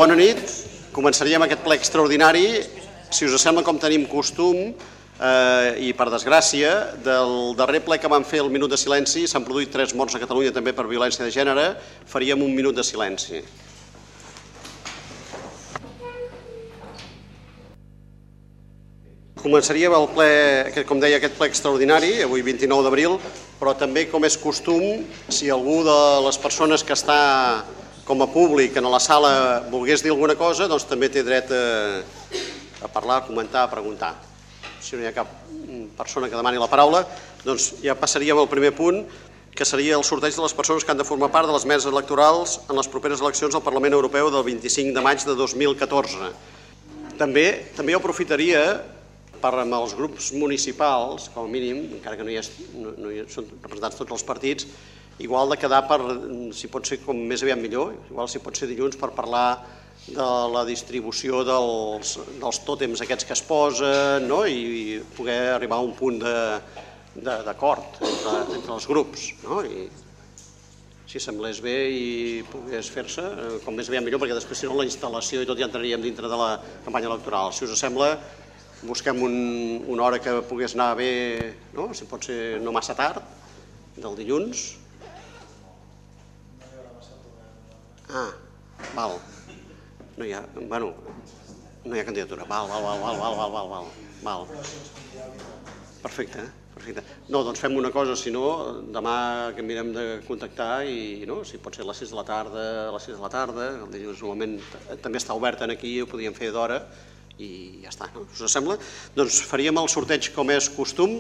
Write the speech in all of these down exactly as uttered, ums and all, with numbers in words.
Bona nit. Començaríem aquest ple extraordinari. Si us sembla, com tenim costum, i per desgràcia, del darrer ple que vam fer el minut de silenci, s'han produït tres morts a Catalunya també per violència de gènere, faríem un minut de silenci. Començaríem el ple, com deia, aquest ple extraordinari, avui vint-i-nou d'abril, però també, com és costum, si algú de les persones que està com a públic en la sala volgués dir alguna cosa, doncs també té dret a parlar, a comentar, a preguntar. Si no hi ha cap persona que demani la paraula, doncs ja passaríem al primer punt, que seria el sorteig de les persones que han de formar part de les meses electorals en les properes eleccions al Parlament Europeu del vint-i-cinc de maig de dos mil catorze. També també jo aprofitaria per amb els grups municipals, com a mínim, encara que no hi són representats tots els partits, igual de quedar per, si pot ser com més aviat millor, igual si pot ser dilluns per parlar de la distribució dels tòtems aquests que es posen i poder arribar a un punt d'acord entre els grups. Si semblés bé i pogués fer-se, com més aviat millor, perquè després si no la instal·lació i tot ja entraríem dintre de la campanya electoral. Si us sembla, busquem una hora que pogués anar bé, si pot ser no massa tard, del dilluns. Ah, val. No hi ha, bueno, no hi ha candidatura. Val, val, val, val, val, val, val, val. Perfecte, perfecte. No, doncs fem una cosa, si no, demà que mirem de contactar i, no, si pot ser a les sis de la tarda, a les sis de la tarda, el dilluns normalment també està obert aquí, ho podíem fer d'hora i ja està, no? Us sembla? Doncs faríem el sorteig com és costum.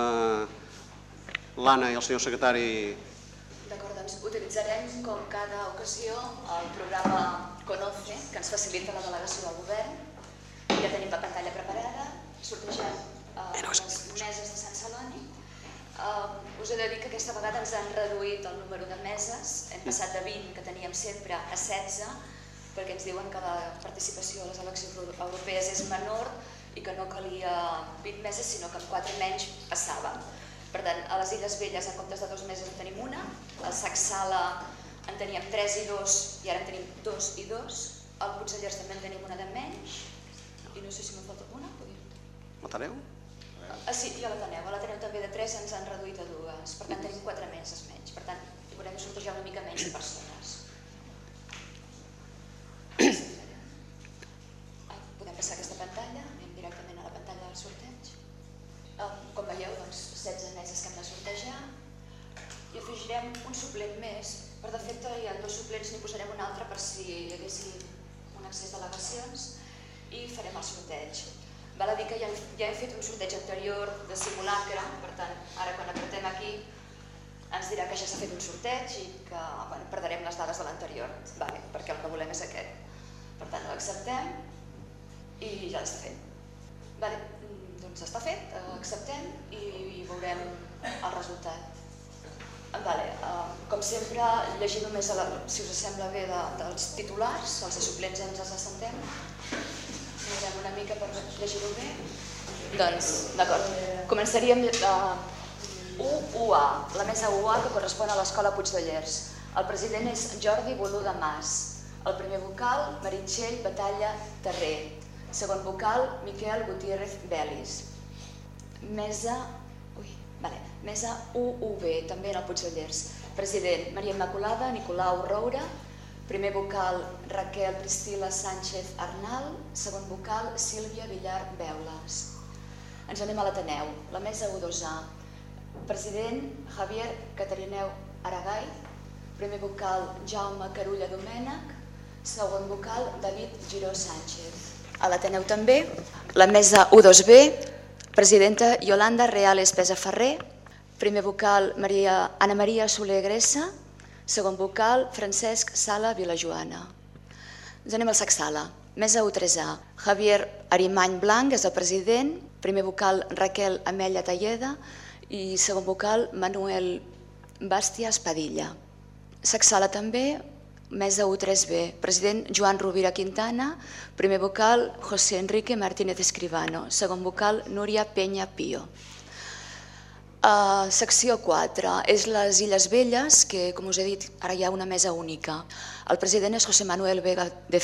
L'Anna i el senyor secretari... D'acord, doncs utilitzarem com cada ocasió el programa Conoce, que ens facilita la delegació del govern. Ja tenim la pantalla preparada, sortegem les meses de Sant Celoni. Us he de dir que aquesta vegada ens han reduït el número de meses, hem passat de vint, que teníem sempre, a setze, perquè ens diuen que la participació a les eleccions europees és menor i que no calia vint meses, sinó que amb quatre menys passàvem. Per tant, a les Illes Velles, en comptes de dos meses, en tenim una, al Sac-Sala en teníem tres i dos i ara en tenim dos i dos, al Puigdellers també en tenim una de menys i no sé si me'n falta alguna. L'Ateneu? Sí, i a l'Ateneu. A l'Ateneu també de tres ens han reduït a dues, per tant tenim quatre meses menys. Per tant, haurem de sortejar una mica menys de persones. Podem passar aquesta pantalla, anem directament a la pantalla del sorteig. Com veieu, doncs, setze meses que hem de sortejar i afegirem un suplent més. Per defecte hi ha dos suplents, n'hi posarem un altre per si hi haguessin un accés a delegacions i farem el sorteig. Val a dir que ja hem fet un sorteig anterior de simulacre, per tant, ara quan apretem aquí ens dirà que ja s'ha fet un sorteig i que perdrem les dades de l'anterior, perquè el que volem és aquest. Per tant, l'acceptem i ja està fet. Doncs està fet, acceptem i veurem el resultat. Com sempre, llegir només, si us sembla bé, dels titulars, els suplents ens els assentem. Mirem una mica per llegir-ho bé. Doncs, d'acord, començaríem U U A, la mesa U A que correspon a l'Escola Puigdellers. El president és Jordi Bolú de Mas. El primer vocal, Meritxell Batalla Terrer. Segon vocal, Miquel Gutiérrez Belis. Mesa... Mesa U U B, també en el Puigdellers. President, Maria Immaculada Nicolau Roura. Primer vocal, Raquel Priscila Sánchez Arnal. Segon vocal, Sílvia Villar Beules. Ens anem a l'Ateneu, la mesa U dos A. President, Javier Catarineu Aragay. Primer vocal, Jaume Carulla Domènech. Segon vocal, David Giró Sánchez. A l'Ateneu també, la mesa U dos B. Presidenta, Yolanda Real Espesa Ferrer. Primer vocal, Anna Maria Soler Gressa. Segon vocal, Francesc Sala Vilajoana. Ens anem al Sac-Sala. Mesa U tres A. Javier Arimany Blanc és el president. Primer vocal, Raquel Amelia Talleda. I segon vocal, Manuel Bàstia Espadilla. Sac-Sala també, mesa U tres B. President, Joan Rovira Quintana. Primer vocal, José Enrique Martínez Escribano. Segon vocal, Núria Peña Pío. Secció quatre és les Illes Belles, que, com us he dit, ara hi ha una mesa única. El president és José Manuel Vega de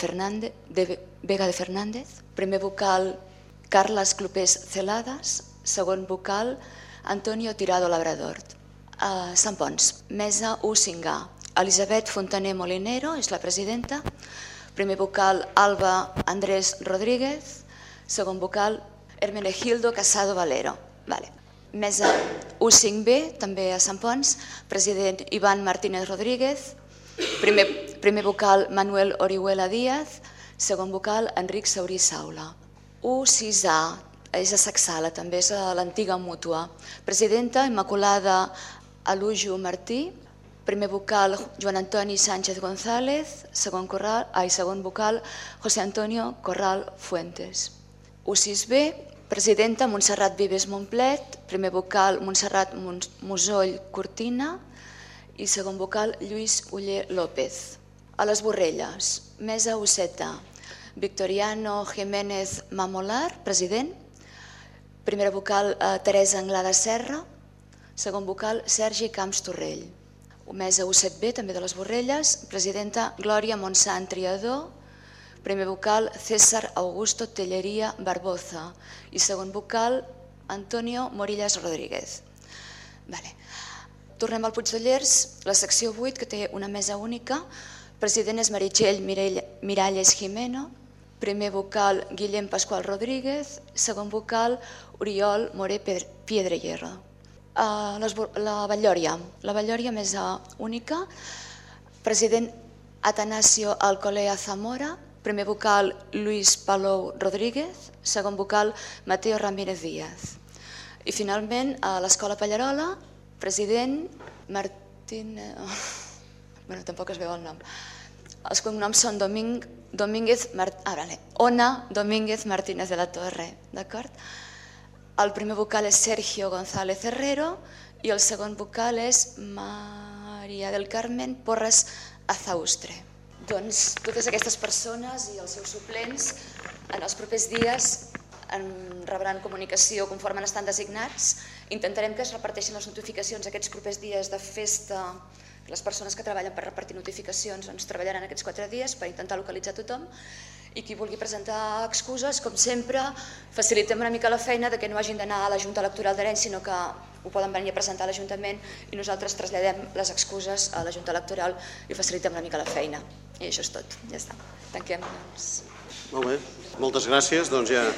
Fernández, primer vocal Carles Clopés Celades, segon vocal Antonio Tirado Labrador. Sant Pons, mesa u cinc A. Elisabet Fontaner Molinero és la presidenta, primer vocal Alba Andrés Rodríguez, segon vocal Hermenegildo Casado Valero. Mesa u cinc B, també a Sant Pons, president Iván Martínez Rodríguez, primer vocal Manuel Orihuela Díaz, segon vocal Enric Saurí Saula. u sis A, és a Sacsala, també és a l'antiga mútua. Presidenta Immaculada Alujo Martí, primer vocal Joan Antoni Sánchez González, segon vocal José Antonio Corral Fuentes. u sis B, presidenta Montserrat Vives Montplet, primer vocal Montserrat Musoll Cortina i segon vocal Lluís Uller López. A les Borrelles, mesa u set A, Victoriano Jiménez Mamolar, president, primera vocal Teresa Anglada Serra, segon vocal Sergi Camps Torrell. Mesa u set B, també de les Borrelles, presidenta Glòria Montsant Triador, primer vocal César Augusto Tellería Barboza i segon vocal Antonio Morillas Rodríguez. Tornem al Puig de Llers, la secció vuit, que té una mesa única. President és Meritxell Miralles Jimeno, primer vocal Guillem Pascual Rodríguez, segon vocal Oriol Moré Piedrehierro. La Batllòria, la Batllòria mesa única, president Atanasio Alcolea Zamora, primer vocal Luis Palou Rodríguez, segon vocal Mateo Ramírez Díaz. I finalment a l'Escola Pallarola, president Martín... Bé, tampoc es veu el nom. Els cognoms són Domínguez... Ah, vale. Ona Domínguez Martínez de la Torre, d'acord? El primer vocal és Sergio González Herrero i el segon vocal és Maria del Carmen Porras Azaustre. Doncs totes aquestes persones i els seus suplents en els propers dies rebran comunicació conforme estan designats. Intentarem que es reparteixin les notificacions aquests propers dies de festa. Les persones que treballen per repartir notificacions treballaran aquests quatre dies per intentar localitzar tothom. I qui vulgui presentar excuses, com sempre, facilitem una mica la feina que no hagin d'anar a la Junta Electoral d'Arenys, sinó que ho poden venir a presentar a l'Ajuntament i nosaltres traslladem les excuses a la Junta Electoral i facilitem una mica la feina. I això és tot, ja està. Tanquem. Molt bé, moltes gràcies.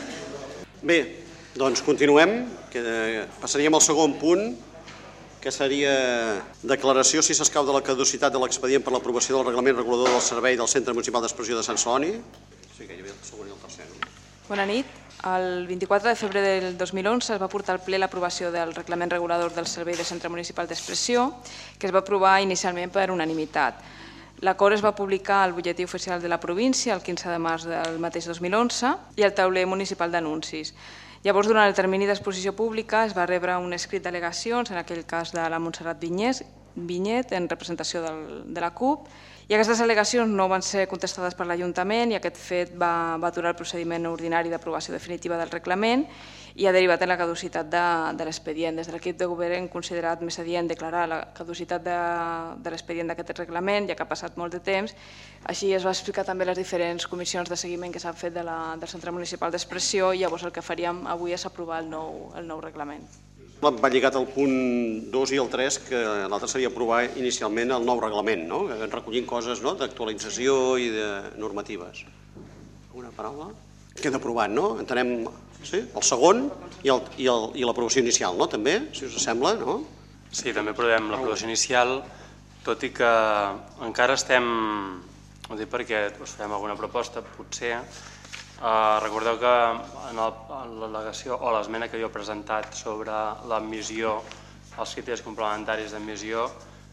Bé, doncs continuem. Passaríem al segon punt, que seria declaració si s'escau de la caducitat de l'expedient per l'aprovació del reglament regulador del servei del Centre Municipal d'Expressió de Sant Celoni. Sí, que hi havia el segon i el tercer. Bona nit. El vint-i-quatre de febrer del dos mil onze es va portar al ple l'aprovació del reglament regulador del servei de Centre Municipal d'Expressió, que es va aprovar inicialment per unanimitat. L'acord es va publicar al butlletí oficial de la província el quinze de març del mateix dos mil onze i al tauler municipal d'anuncis. Llavors, durant el termini d'exposició pública, es va rebre un escrit d'al·legacions, en aquell cas de la Montserrat Vinyet, en representació de la CUP, i aquestes al·legacions no van ser contestades per l'Ajuntament i aquest fet va aturar el procediment ordinari d'aprovació definitiva del reglament i ha derivat en la caducitat de l'expedient. Des de l'equip de govern hem considerat més adient declarar la caducitat de l'expedient d'aquest reglament, ja que ha passat molt de temps. Així es va explicar també les diferents comissions de seguiment que s'han fet del Centre Municipal d'Expressió i llavors el que faríem avui és aprovar el nou reglament. Va lligat al punt dos i el tres, que l'altre seria aprovar inicialment el nou reglament, recollint coses d'actualització i de normatives. Alguna paraula? Queda aprovat, no? Entenem el segon i l'aprovació inicial, no? També, si us sembla, no? Sí, també aprovem l'aprovació inicial, tot i que encara estem, ho dic perquè us farem alguna proposta, potser. Recordeu que en l'al·legació o l'esmena que jo he presentat sobre l'admissió, els criteris complementaris d'admissió,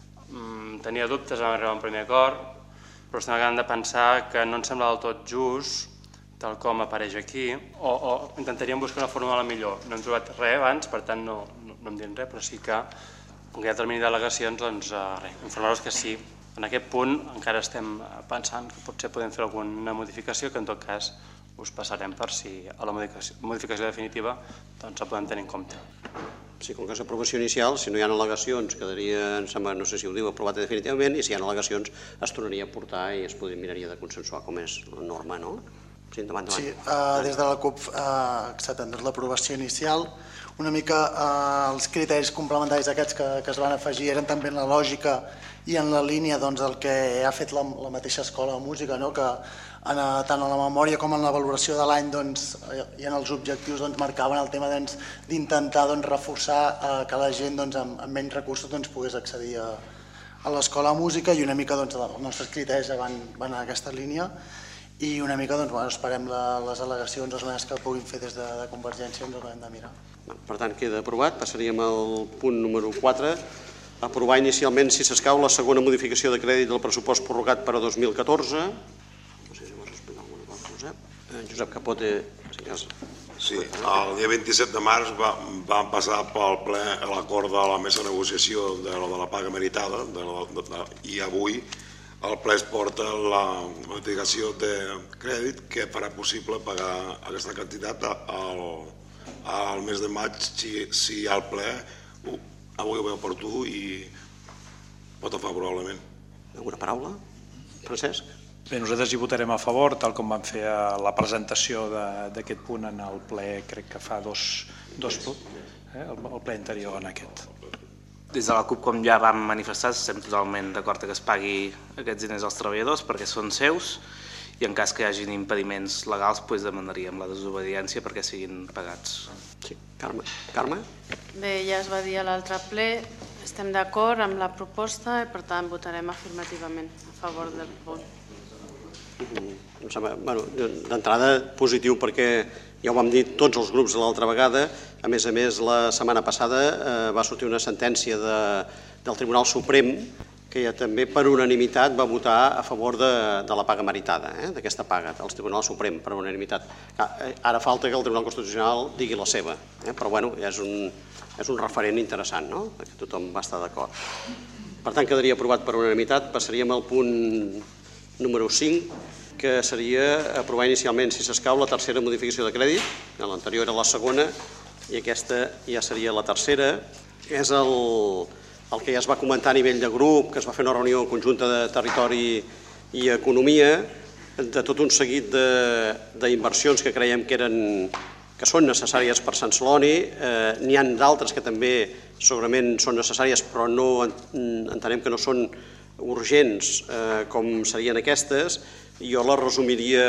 tenia dubtes en arribar a un primer acord, però estem acabant de pensar que no ens sembla del tot just, tal com apareix aquí, o intentaríem buscar una fórmula millor. No hem trobat res abans, per tant no em diran res, però sí que, com que hi ha termini d'al·legacions, doncs informar-vos que sí. En aquest punt encara estem pensant que potser podem fer alguna modificació, que en tot cas us passarem per si a la modificació definitiva la podem tenir en compte. Sí, com que és aprovació inicial, si no hi ha al·legacions, quedaria, no sé si ho diu, aprovat definitivament, i si hi ha al·legacions es tornaria a portar i es miraria de consensuar com és la norma, no? Sí, endavant, endavant. Sí, des de la CUP acceptem l'aprovació inicial. Una mica els criteris complementaris aquests que es van afegir eren també en la lògica i en la línia del que ha fet la mateixa escola de música, que tant en la memòria com en la valoració de l'any i en els objectius marcaven el tema d'intentar reforçar que la gent amb menys recursos pogués accedir a l'escola de música, i una mica els nostres criteris van en aquesta línia, i una mica esperem les al·legacions o esmenes que puguin fer des de Convergència i ens ho acabem de mirar. Per tant, queda aprovat. Passaríem al punt número quatre. Aprovar inicialment, si s'escau, la segona modificació de crèdit del pressupost prorrogat per a dos mil catorze. No sé si vols explicar alguna cosa, Josep. Josep Capote, si cas. Sí, el dia vint-i-set de març vam passar pel ple l'acord de la mesa de negociació de la paga meritada, i avui el ple es porta la modificació de crèdit que farà possible pagar aquesta quantitat al mes de maig, si hi ha el ple avui ho veu oportú i vota favorablement. Alguna paraula? Francesc? Bé, nosaltres hi votarem a favor, tal com vam fer la presentació d'aquest punt en el ple, crec que fa dos, el ple anterior en aquest. Des de la CUP, com ja vam manifestar, estem totalment d'acord que es pagui aquests diners als treballadors perquè són seus, i en cas que hi hagin impediments legals demanaríem la desobediència perquè siguin pagats. Sí, Carme. Carme? Bé, ja es va dir a l'altre ple, estem d'acord amb la proposta i per tant votarem afirmativament a favor del punt. D'entrada, positiu perquè ja ho vam dir tots els grups l'altra vegada. A més a més, la setmana passada va sortir una sentència del Tribunal Suprem que ja també per unanimitat va votar a favor de la paga meritada, d'aquesta paga, del Tribunal Suprem, per unanimitat. Ara falta que el Tribunal Constitucional digui la seva, però bueno, és un referent interessant, que tothom va estar d'acord. Per tant, quedaria aprovat per unanimitat. Passaríem al punt número cinc, que seria aprovar inicialment, si s'escau, la tercera modificació de crèdit. L'anterior era la segona i aquesta ja seria la tercera. És el que ja es va comentar a nivell de grup, que es va fer una reunió conjunta de Territori i Economia, de tot un seguit d'inversions que creiem que són necessàries per Sant Celoni. N'hi ha d'altres que també segurament són necessàries, però entenem que no són urgents com serien aquestes. Jo les resumiria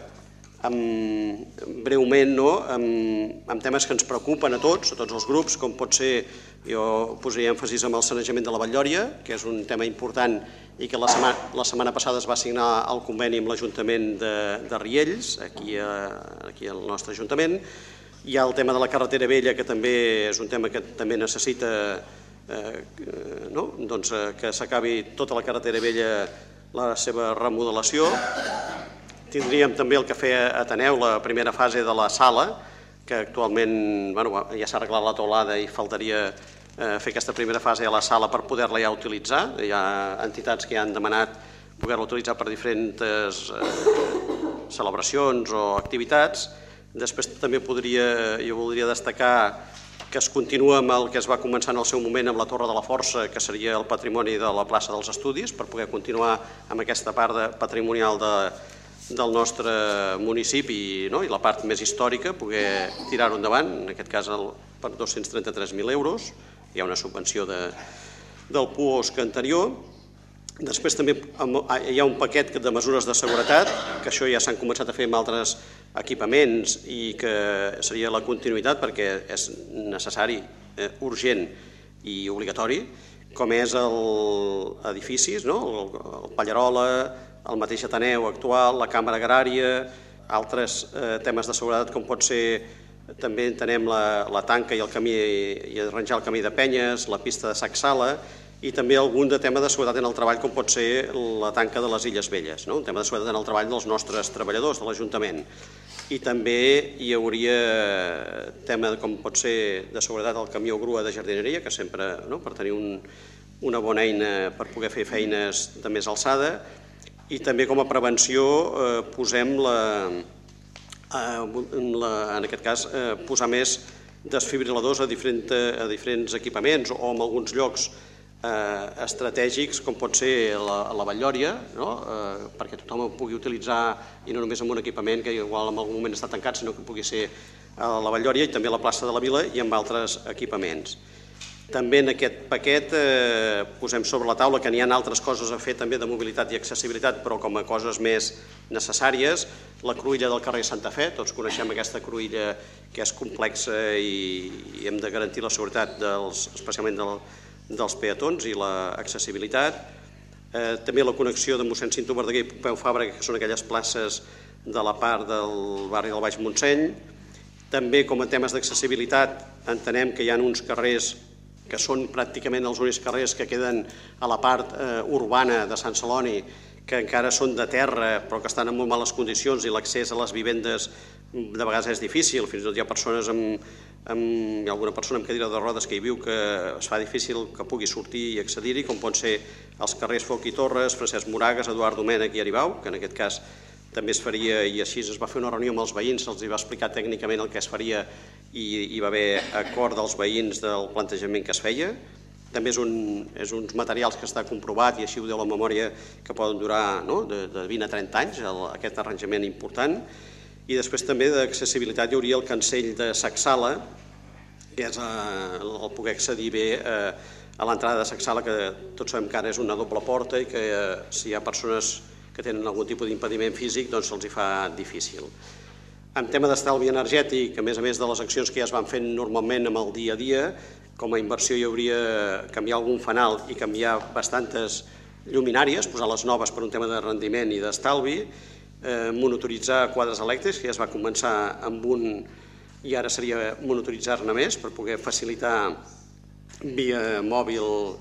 breument amb temes que ens preocupen a tots, a tots els grups, com pot ser, jo posaria èmfasis en el sanejament de la Batllòria, que és un tema important i que la setmana passada es va signar el conveni amb l'Ajuntament de Riells, aquí al nostre Ajuntament. Hi ha el tema de la carretera vella, que també és un tema que també necessita que s'acabi tota la carretera vella, la seva remodelació. Tindríem també el que feia Ateneu, la primera fase de la sala, que actualment ja s'ha arreglat la teulada i faltaria fer aquesta primera fase a la sala per poder-la ja utilitzar. Hi ha entitats que ja han demanat poder-la utilitzar per diferents celebracions o activitats. Després també podria, jo voldria destacar que es continua amb el que es va començar en el seu moment amb la Torre de la Força, que seria el patrimoni de la plaça dels Estudis, per poder continuar amb aquesta part patrimonial del nostre municipi i la part més històrica, poder tirar-ho endavant, en aquest cas per dos-cents trenta-tres mil euros. Hi ha una subvenció del puosc anterior. Després també hi ha un paquet de mesures de seguretat, que això ja s'han començat a fer amb altres equipaments i que seria la continuïtat perquè és necessari, urgent i obligatori, com és els edificis, el Pallarola, el mateix Ateneu actual, la Càmera Agrària, altres temes de seguretat com pot ser, també entenem la tanca i arranjar el camí de Penyes, la pista de Sac Sala, i també algun de tema de seguretat en el treball com pot ser la tanca de les Illes Velles, un tema de seguretat en el treball dels nostres treballadors de l'Ajuntament. I també hi hauria tema com pot ser de seguretat al camió grua de jardineria, que sempre per tenir una bona eina per poder fer feines de més alçada. I també com a prevenció posem, en aquest cas, posar més desfibriladors a diferents equipaments o en alguns llocs estratègics, com pot ser la Batllòria, perquè tothom ho pugui utilitzar i no només en un equipament que igual en algun moment està tancat, sinó que pugui ser a la Batllòria i també a la plaça de la Vila i amb altres equipaments. També en aquest paquet posem sobre la taula que n'hi ha altres coses a fer també de mobilitat i accessibilitat, però com a coses més necessàries, la cruïlla del carrer Santa Fe, tots coneixem aquesta cruïlla que és complexa i hem de garantir la seguretat especialment dels peatons i l'accessibilitat. També la connexió de mossèn Cinto Verdaguer i Pompeu Fabra, que són aquelles places de la part del barri del Baix Montseny. També com a temes d'accessibilitat entenem que hi ha uns carrers que són pràcticament els únics carrers que queden a la part urbana de Sant Celoni, que encara són de terra però que estan en molt males condicions i l'accés a les vivendes de vegades és difícil, fins i tot hi ha persones amb, hi ha alguna persona amb cadira de rodes que hi viu que es fa difícil que pugui sortir i accedir-hi, com pot ser els carrers Foc i Torres, Francesc Moragas, Eduard Domènech i Aribau, que en aquest cas també es faria, i així es va fer una reunió amb els veïns, se'ls va explicar tècnicament el que es faria i hi va haver acord dels veïns del plantejament que es feia. També és uns materials que està comprovat, i així ho diu la memòria, que poden durar de vint a trenta anys, aquest arranjament important. I després també d'accessibilitat hi hauria el cancell de Sacsala, que és el poder accedir bé a l'entrada de Sacsala, que tots sabem que ara és una doble porta i que si hi ha persones que tenen algun tipus d'impediment físic doncs se'ls fa difícil. En tema d'estalvi energètic, a més a més de les accions que ja es van fent normalment amb el dia a dia, com a inversió hi hauria canviar algun fanal i canviar bastantes lluminàries, posar les noves per un tema de rendiment i d'estalvi, monitoritzar quadres elèctrics, que ja es va començar amb un i ara seria monitoritzar-ne més per poder facilitar via mòbil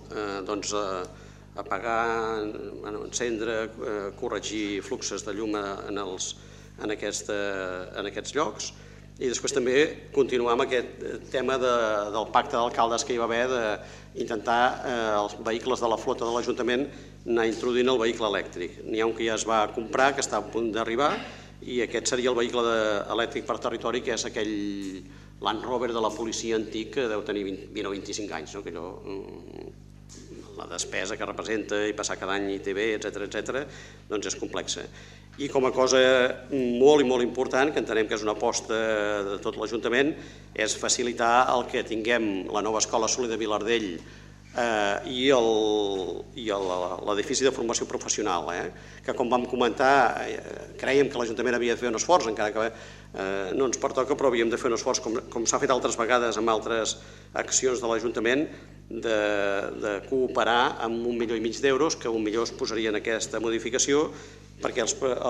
apagar, encendre, corregir fluxes de llum en aquests llocs. I després també continuar amb aquest tema del pacte d'alcaldes que hi va haver d'intentar els vehicles de la flota de l'Ajuntament anar introduint el vehicle elèctric. N'hi ha un que ja es va comprar, que està a punt d'arribar, i aquest seria el vehicle elèctric per territori, que és aquell Land Rover de la policia antic que deu tenir vint o vint-i-cinc anys, que allò, la despesa que representa i passar cada any I T V, etcètera, etcètera, doncs és complexa. I com a cosa molt i molt important, que entenem que és una aposta de tot l'Ajuntament, és facilitar el que tinguem la nova Escola Soler de Vilardell i l'edifici de formació professional, que com vam comentar, crèiem que l'Ajuntament havia de fer un esforç, encara que no ens pertoca, però havíem de fer un esforç, com s'ha fet altres vegades amb altres accions de l'Ajuntament, de cooperar amb un milió i mig d'euros, que un milió es posaria en aquesta modificació, perquè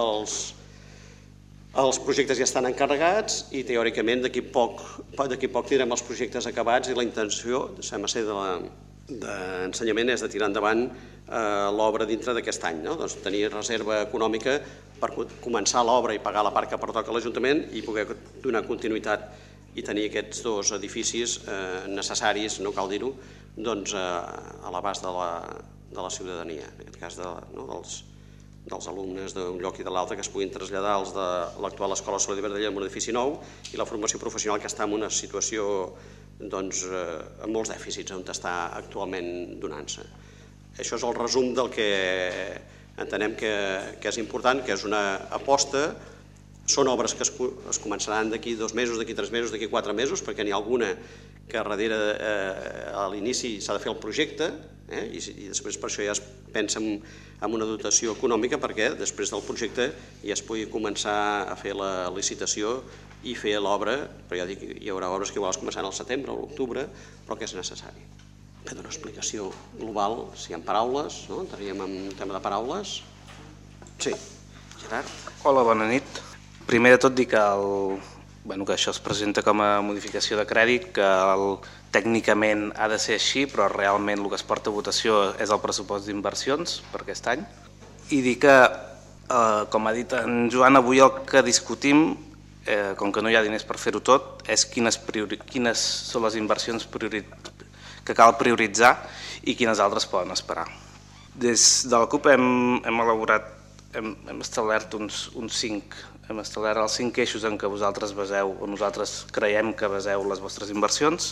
els projectes ja estan encarregats i teòricament d'aquí poc tindrem els projectes acabats i la intenció, sembla ser d'ensenyament, és de tirar endavant l'obra dintre d'aquest any, tenir reserva econòmica per començar l'obra i pagar la part que pertoca a l'Ajuntament i poder donar continuïtat i tenir aquests dos edificis necessaris, no cal dir-ho, a l'abast de la ciutadania, en aquest cas dels alumnes d'un lloc i de l'altre, que es puguin traslladar els de l'actual Escola Soler de Vilardell en un edifici nou, i la formació professional, que està en una situació amb molts dèficits on està actualment donant-se. Això és el resum del que entenem que és important, que és una aposta. Són obres que es començaran d'aquí dos mesos, d'aquí tres mesos, d'aquí quatre mesos, perquè n'hi ha alguna que darrere a l'inici s'ha de fer el projecte i després per això ja es pensa en una dotació econòmica perquè després del projecte ja es pugui començar a fer la licitació i fer l'obra, però ja dic, hi haurà obres que igual es començaran al setembre o l'octubre, però que és necessari. Per donar una explicació global, si hi ha paraules, entraríem en un tema de paraules. Sí. Gerard? Hola, bona nit. Primer de tot dir que això es presenta com a modificació de crèdit, que tècnicament ha de ser així, però realment el que es porta a votació és el pressupost d'inversions per aquest any. I dir que, com ha dit en Joan, avui el que discutim, com que no hi ha diners per fer-ho tot, és quines són les inversions que cal prioritzar i quines altres poden esperar. Des de la CUP hem elaborat hem, hem establert uns, uns cinc, hem establert els cinc eixos en què vosaltres baseu, o nosaltres creiem que baseu les vostres inversions.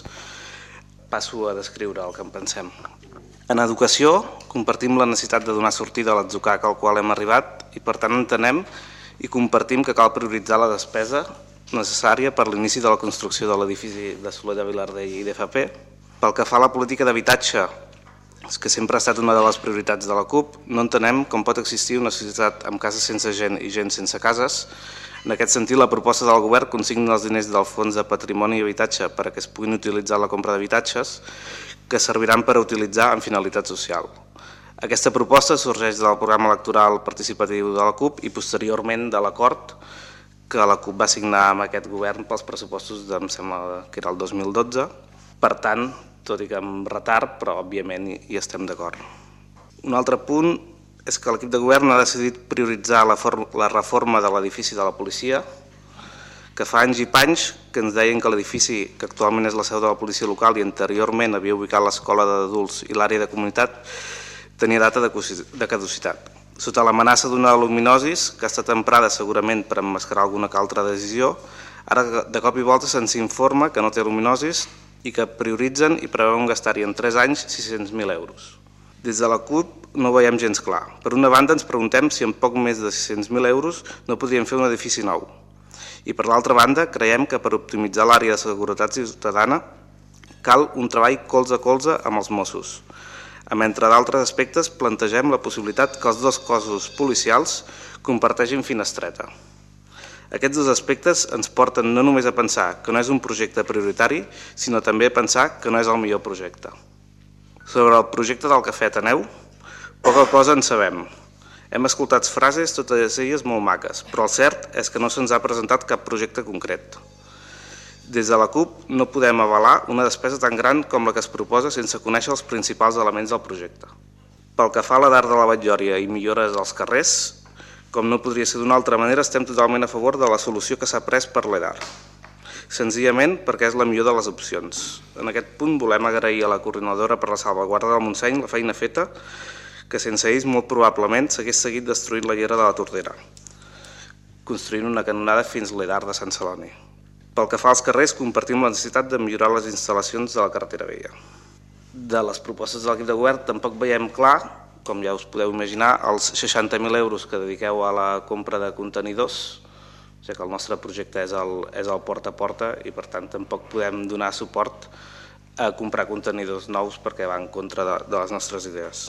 Passo a descriure el que en pensem. En educació, compartim la necessitat de donar sortida a l'atzucac al qual hem arribat i per tant entenem i compartim que cal prioritzar la despesa necessària per l'inici de la construcció de l'edifici de Soler de Vilardell i d'F P. Pel que fa a la política d'habitatge, que sempre ha estat una de les prioritats de la CUP, no entenem com pot existir una societat amb cases sense gent i gent sense cases. En aquest sentit, la proposta del govern consigna els diners del Fons de Patrimoni i Habitatge per a que es puguin utilitzar la compra d'habitatges que serviran per a utilitzar en finalitat social. Aquesta proposta sorgeix del programa electoral participatiu de la CUP i posteriorment de l'acord que la CUP va signar amb aquest govern pels pressupostos, em sembla que era el dos mil dotze. Per tant, tot i que amb retard, però òbviament hi estem d'acord. Un altre punt és que l'equip de govern ha decidit prioritzar la, la reforma de l'edifici de la policia, que fa anys i panys que ens deien que l'edifici, que actualment és la seu de la policia local i anteriorment havia ubicat l'escola d'adults i l'àrea de comunitat, tenia data de caducitat. Sota l'amenaça d'una luminosis, que ha estat emprada segurament per emmascarar alguna altra decisió, ara de cop i volta se'ns informa que no té luminosis i que prioritzen i preveuen gastar-hi en tres anys sis-cents mil euros. Des de la CUP no ho veiem gens clar. Per una banda ens preguntem si amb poc més de sis-cents mil euros no podríem fer un edifici nou. I per l'altra banda creiem que per optimitzar l'àrea de seguretat ciutadana cal un treball colze a colze amb els Mossos. Entre d'altres aspectes plantegem la possibilitat que els dos cossos policials comparteixin finestreta. Aquests dos aspectes ens porten no només a pensar que no és un projecte prioritari, sinó també a pensar que no és el millor projecte. Sobre el projecte del Cafè Ateneu, poca cosa en sabem. Hem escoltat frases, totes elles molt maques, però el cert és que no se'ns ha presentat cap projecte concret. Des de la CUP no podem avalar una despesa tan gran com la que es proposa sense conèixer els principals elements del projecte. Pel que fa a la d'Arc de la Batllòria i millores als carrers, com no podria ser d'una altra manera, estem totalment a favor de la solució que s'ha pres per l'E D A R, senzillament perquè és la millor de les opcions. En aquest punt volem agrair a la coordinadora per la salvaguarda del Montseny la feina feta, que sense ells molt probablement s'hagués seguit destruint la llera de la Tordera, construint una canonada fins a l'E D A R de Sant Celoni. Pel que fa als carrers, compartim la necessitat de millorar les instal·lacions de la carretera vella. De les propostes de l'equip de govern tampoc veiem clar, com ja us podeu imaginar, els seixanta mil euros que dediqueu a la compra de contenidors, ja que el nostre projecte és el, és el porta a porta i per tant tampoc podem donar suport a comprar contenidors nous perquè va en contra de, de les nostres idees.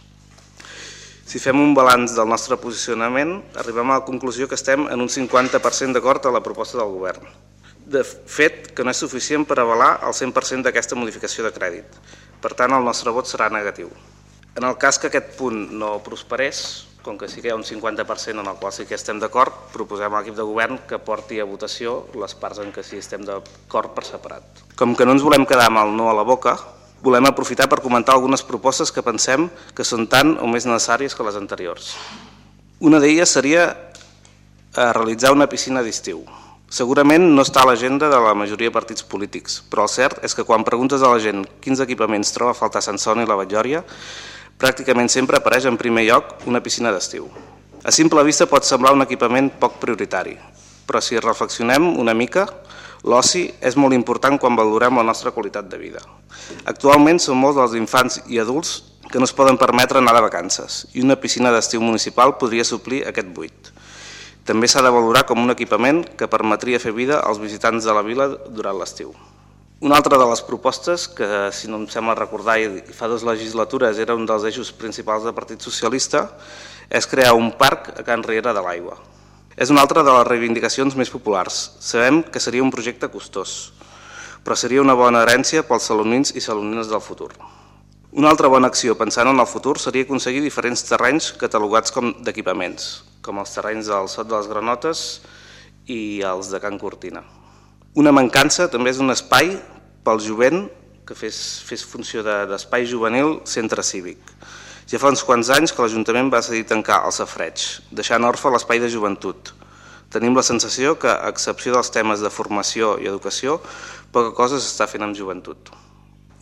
Si fem un balanç del nostre posicionament, arribem a la conclusió que estem en un cinquanta per cent d'acord a la proposta del govern. De fet, que no és suficient per avalar el cent per cent d'aquesta modificació de crèdit. Per tant, el nostre vot serà negatiu. En el cas que aquest punt no prosperés, com que sí que hi ha un cinquanta per cent en el qual sí que estem d'acord, proposem a l'equip de govern que porti a votació les parts en què sí estem d'acord per separat. Com que no ens volem quedar amb el no a la boca, volem aprofitar per comentar algunes propostes que pensem que són tan o més necessàries que les anteriors. Una d'elles seria realitzar una piscina d'estiu. Segurament no està a l'agenda de la majoria de partits polítics, però el cert és que quan preguntes a la gent quins equipaments troba a faltar Sant Celoni i la Batllòria, pràcticament sempre apareix en primer lloc una piscina d'estiu. A simple vista pot semblar un equipament poc prioritari, però si reflexionem una mica, l'oci és molt important quan valorem la nostra qualitat de vida. Actualment són molts dels infants i adults que no es poden permetre anar de vacances i una piscina d'estiu municipal podria suplir aquest buit. També s'ha de valorar com un equipament que permetria fer vida als visitants de la vila durant l'estiu. Una altra de les propostes, que si no em sembla recordar i fa dues legislatures era un dels eixos principals del Partit Socialista, és crear un parc a Can Riera de l'Aigua. És una altra de les reivindicacions més populars. Sabem que seria un projecte costós, però seria una bona herència pels salonins i salonines del futur. Una altra bona acció pensant en el futur seria aconseguir diferents terrenys catalogats com d'equipaments, com els terrenys del Sot de les Granotes i els de Can Cortina. Una mancança també és un espai pel jovent que fes, fes funció d'espai juvenil centre cívic. Ja fa uns quants anys que l'Ajuntament va decidir tancar el safareig, deixant orfe l'espai de joventut. Tenim la sensació que, a excepció dels temes de formació i educació, poca cosa s'està fent amb joventut.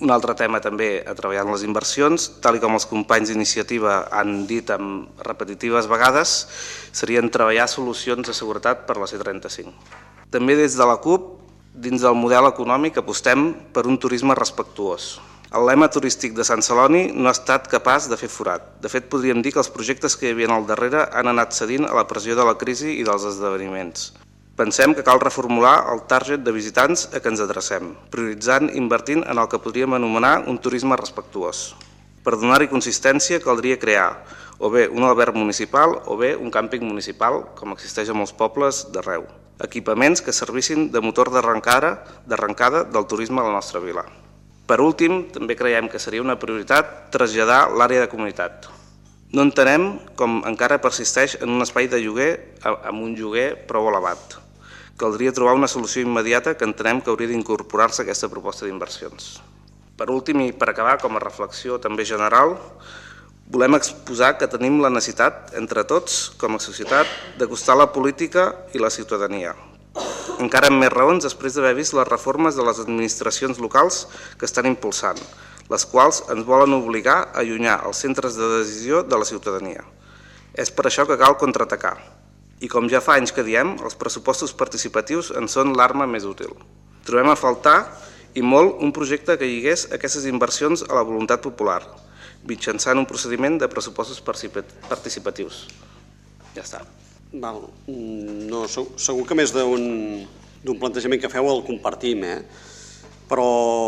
Un altre tema també a treballar en les inversions, tal com els companys d'iniciativa han dit amb repetitives vegades, serien treballar solucions de seguretat per la C trenta-cinc. També des de la CUP, dins del model econòmic, apostem per un turisme respectuós. El lema turístic de Sant Celoni no ha estat capaç de fer forat. De fet, podríem dir que els projectes que hi havia al darrere han anat cedint a la pressió de la crisi i dels esdeveniments. Pensem que cal reformular el target de visitants a què ens adrecem, prioritzant i invertint en el que podríem anomenar un turisme respectuós. Per donar-hi consistència caldria crear o bé un alberg municipal o bé un càmping municipal, com existeix a molts pobles d'arreu. Equipaments que servissin de motor d'arrencada del turisme a la nostra vila. Per últim, també creiem que seria una prioritat traslladar l'àrea de comunitat. No entenem com encara persisteix en un espai de lloguer amb un lloguer prou elevat. Caldria trobar una solució immediata que entenem que hauria d'incorporar-se a aquesta proposta d'inversions. Per últim i per acabar, com a reflexió també general, volem exposar que tenim la necessitat, entre tots, com a societat, d'acostar la política i la ciutadania. Encara amb més raons després d'haver vist les reformes de les administracions locals que estan impulsant, les quals ens volen obligar a allunyar els centres de decisió de la ciutadania. És per això que cal contraatacar. I com ja fa anys que diem, els pressupostos participatius en són l'arma més útil. Trobem a faltar, i molt, un projecte que lligués aquestes inversions a la voluntat popular, mitjançant un procediment de pressupostos participatius. Ja està. Val. No, segur que més d'un plantejament que feu el compartim, eh? Però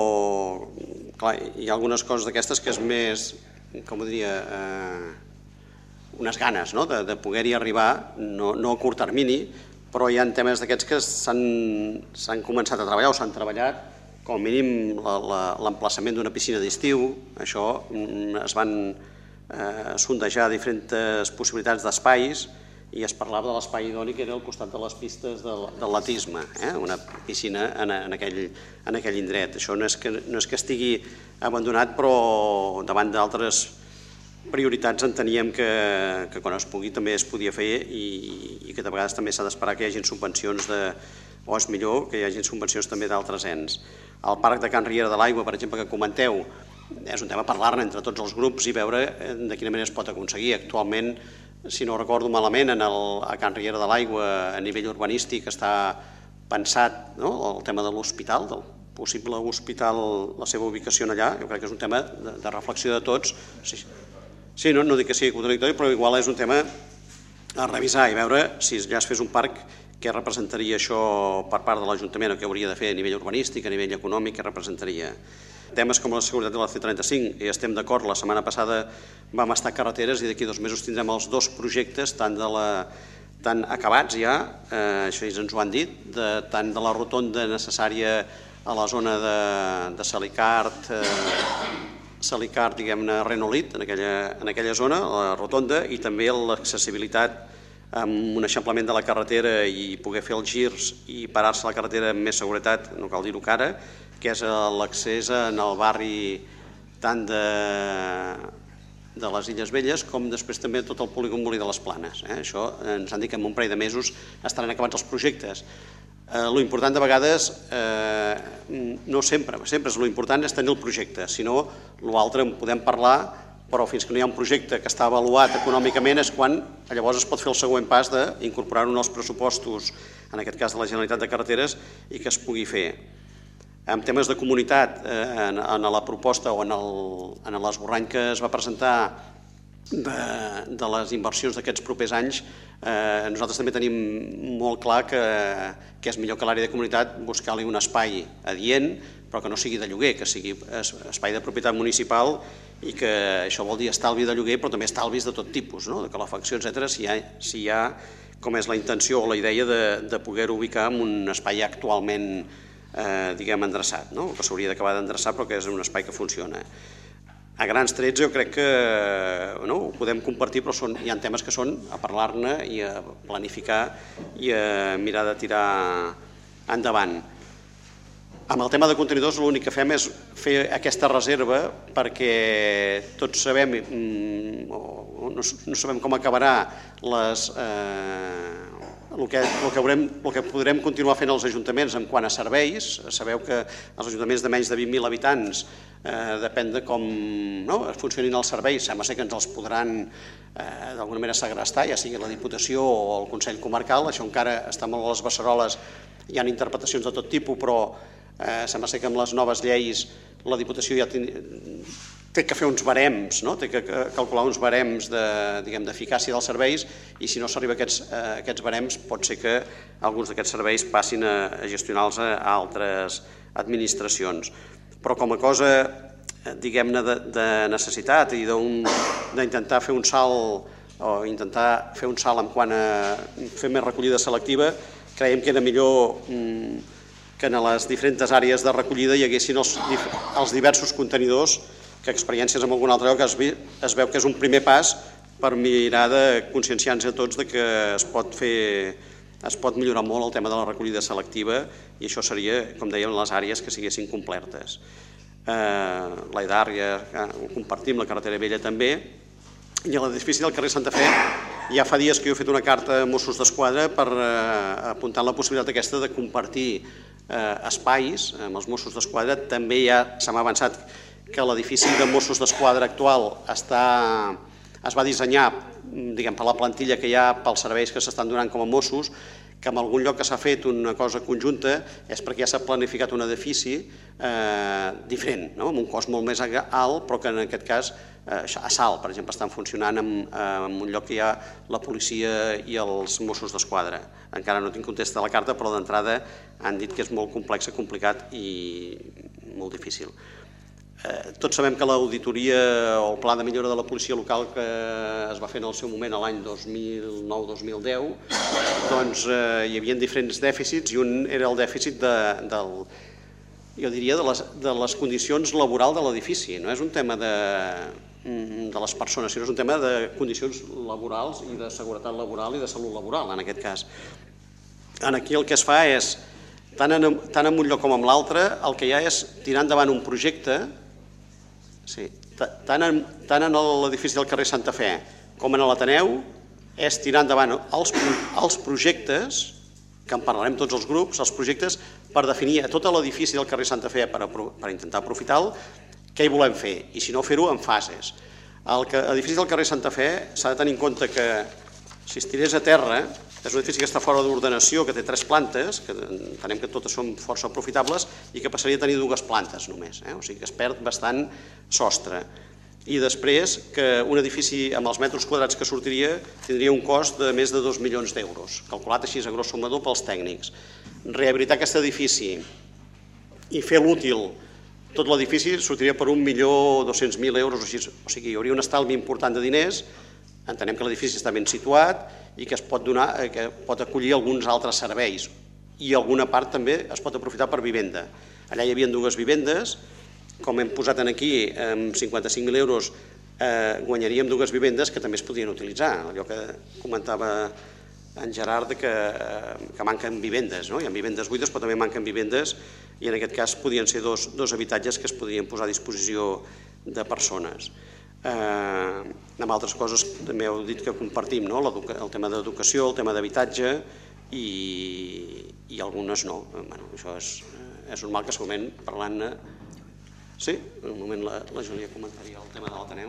clar, hi ha algunes coses d'aquestes que és més, com ho diria, eh, unes ganes, no?, de, de poder-hi arribar, no, no a curt termini, però hi ha temes d'aquests que s'han començat a treballar o s'han treballat, com a mínim l'emplaçament d'una piscina d'estiu. Això es van eh, sondejar diferents possibilitats d'espais i es parlava de l'espai idoni que era al costat de les pistes del, del latisme, eh? Una piscina en, en, aquell, en aquell indret. Això no és, que, no és que estigui abandonat, però davant d'altres prioritats enteníem que, que quan es pugui també es podia fer i, i que de vegades també s'ha d'esperar que hi hagin subvencions de, o és millor que hi hagin subvencions també d'altres ens. El Parc de Can Riera de l'Aigua, per exemple, que comenteu, és un tema a parlar-ne entre tots els grups i veure de quina manera es pot aconseguir. Actualment, si no recordo malament, en el, a Can Riera de l'Aigua, a nivell urbanístic, està pensat, no?, el tema de l'hospital, del possible hospital, la seva ubicació allà. Jo crec que és un tema de, de reflexió de tots. Sí, sí no, no dic que sigui contradictori, però igual és un tema a revisar i veure si ja es fes un parc, què representaria això per part de l'Ajuntament o què hauria de fer a nivell urbanístic, a nivell econòmic, què representaria. Temes com la seguretat de la C trenta-cinc, i estem d'acord, la setmana passada vam estar a carreteres i d'aquí dos mesos tindrem els dos projectes, tant, de la, tant acabats ja, eh, això ells ens ho han dit, de, tant de la rotonda necessària a la zona de, de Salicart, eh, Salicart, diguem-ne, Renolit, en aquella, en aquella zona, la rotonda, i també l'accessibilitat amb un eixamplament de la carretera i poder fer els girs i parar-se a la carretera amb més seguretat, no cal dir-ho cara, que és l'accés en el barri tant de, de les Illes Velles com després també tot el polígon Molí de les Planes. Eh? Això ens han dit que en un parell de mesos estaran acabats els projectes. Eh, lo important de vegades, eh, no sempre, sempre és lo important és tenir el projecte, sinó l'altre en podem parlar, però fins que no hi ha un projecte que està avaluat econòmicament és quan llavors es pot fer el següent pas d'incorporar-ho en els pressupostos, en aquest cas de la Generalitat de Carreteres, i que es pugui fer. En temes de comunitat, en, en la proposta o en, el, en l'esborrany que es va presentar de, de les inversions d'aquests propers anys, eh, nosaltres també tenim molt clar que, que és millor que l'àrea de comunitat buscar-li un espai adient, però que no sigui de lloguer, que sigui espai de propietat municipal i que això vol dir estalvi de lloguer, però també estalvis de tot tipus, no? De calefacció, etcètera, si hi ha, si hi ha com és la intenció o la idea de, de poder-ho ubicar en un espai actualment eh, diguem, endreçat, no? Que s'hauria d'acabar d'endreçar, però que és un espai que funciona. A grans trets jo crec que no, ho podem compartir, però són, hi ha temes que són a parlar-ne i a planificar i a mirar de tirar endavant. Amb el tema de contenidors l'únic que fem és fer aquesta reserva perquè tots sabem, no sabem com acabarà les, eh, el que, el que, haurem, el que podrem continuar fent els ajuntaments en quant a serveis. Sabeu que els ajuntaments de menys de vint mil habitants, eh, depèn de com no, funcionin els serveis, sembla ser que ens els podran eh, d'alguna manera segrestar, ja sigui la Diputació o el Consell Comarcal. Això encara està molt a les beceroles, hi ha interpretacions de tot tipus, però eh, sembla ser que amb les noves lleis la Diputació ja té, té que fer uns barems, no? Té que calcular uns barems d'eficàcia dels serveis, i si no s'arriba a aquests, a aquests barems pot ser que alguns d'aquests serveis passin a, a gestionar-los a altres administracions. Però com a cosa, diguem-ne, de, de necessitat i d'intentar fer un salt o intentar fer un salt en quant a fer més recollida selectiva, creiem que era millor que en les diferents àrees de recollida hi haguessin els, els diversos contenidors, que experiències en algun altre lloc es, es veu que és un primer pas per mirar de conscienciar-nos a tots de que es pot fer, es pot millorar molt el tema de la recollida selectiva, i això seria, com dèiem, les àrees que siguessin complertes. Eh, l'Aidària, ho compartim, la carretera vella també, i a l'edifici del carrer Santa Fe ja fa dies que jo he fet una carta a Mossos d'Esquadra per eh, apuntar la possibilitat aquesta de compartir eh, espais amb els Mossos d'Esquadra. També ja se m'ha avançat que l'edifici de Mossos d'Esquadra actual està, es va dissenyar diguem, per la plantilla que hi ha pels serveis que s'estan donant com a Mossos, que en algun lloc que s'ha fet una cosa conjunta és perquè ja s'ha planificat un edifici eh, diferent, no? Amb un cost molt més alt, però que en aquest cas eh, a Salt, per exemple, estan funcionant en, en un lloc que hi ha la policia i els Mossos d'Esquadra. Encara no tinc contestat a la carta, però d'entrada han dit que és molt complex, complicat i molt difícil. Tots sabem que l'auditoria o el pla de millora de la policia local que es va fer en el seu moment l'any dos mil nou dos mil deu, doncs eh, hi havia diferents dèficits, i un era el dèficit de, del, jo diria, de les, de les condicions laborals de l'edifici. No és un tema de, de les persones, sinó és un tema de condicions laborals i de seguretat laboral i de salut laboral, en aquest cas. Aquí el que es fa és, tant en, tant en un lloc com en l'altre, el que hi ha és tirar endavant un projecte. Sí, tant en, tant en l'edifici del carrer Santa Fe com en l'Ateneu és tirar endavant els, els projectes, que en parlarem tots els grups, els projectes per definir a tot l'edifici del carrer Santa Fe per, per intentar aprofitar-lo, què hi volem fer, i si no fer-ho en fases. L'edifici del carrer Santa Fe s'ha de tenir en compte que si es tirés a terra, és un edifici que està fora d'ordenació, que té tres plantes, que entenem que totes són força aprofitables, i que passaria a tenir dues plantes només, eh? O sigui que es perd bastant sostre. I després que un edifici amb els metres quadrats que sortiria tindria un cost de més de dos milions d'euros, calculat així a grosso modo pels tècnics. Rehabilitar aquest edifici i fer l'útil tot l'edifici sortiria per un milió dos-cents mil euros o així, o sigui, hi hauria un estalvi important de diners. Entenem que l'edifici està ben situat i que es pot donar, que pot acollir alguns altres serveis, i alguna part també es pot aprofitar per vivenda. Allà hi havia dues vivendes, com hem posat aquí, amb cinquanta-cinc mil euros eh, guanyaríem dues vivendes que també es podien utilitzar. Allò que comentava en Gerard que, que manquen vivendes, no? Hi ha vivendes buides però també manquen vivendes, i en aquest cas podien ser dos, dos habitatges que es podien posar a disposició de persones. Eh, amb altres coses també heu dit que compartim, no? El tema d'educació, el tema d'habitatge i, i algunes no. Bueno, això és, és normal que segurament parlant-ne... Sí? En un moment la, la Júlia comentaria el tema de l'Ateneu.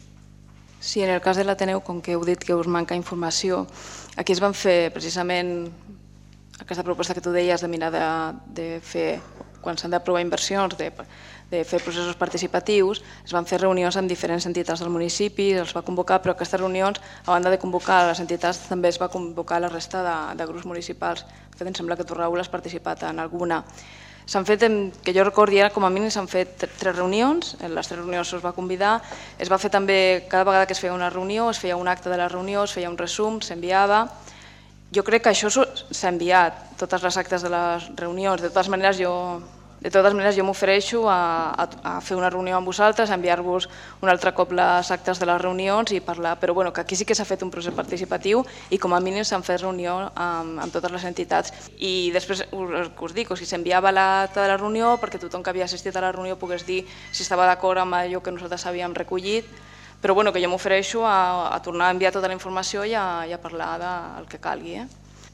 Sí, en el cas de l'Ateneu, com que heu dit que us manca informació, aquí es van fer precisament aquesta proposta que tu deies de mirar de, de fer, quan s'han d'aprovar inversions, de, de fer processos participatius, es van fer reunions amb diferents entitats del municipi, els va convocar, però aquestes reunions, a banda de convocar les entitats, també es va convocar la resta de, de grups municipals. De fet, em sembla que tu, Raül, has participat en alguna. S'han fet, que jo recordi, com a mínim s'han fet tres reunions, en les tres reunions se'ls va convidar, es va fer també, cada vegada que es feia una reunió, es feia un acte de la reunió, es feia un resum, s'enviava. Jo crec que això s'ha enviat, totes les actes de les reunions. De totes maneres, jo, de totes maneres, jo m'ofereixo a, a, a fer una reunió amb vosaltres, a enviar-vos un altre cop les actes de les reunions i parlar, però bueno, que aquí sí que s'ha fet un procés participatiu i com a mínim s'han fet reunió amb, amb totes les entitats. I després us, us dic, o sigui, s'enviava l'acte de la reunió perquè tothom que havia assistit a la reunió pogués dir si estava d'acord amb allò que nosaltres havíem recollit, però bueno, que jo m'ofereixo a, a tornar a enviar tota la informació i a, i a parlar del que calgui. Eh?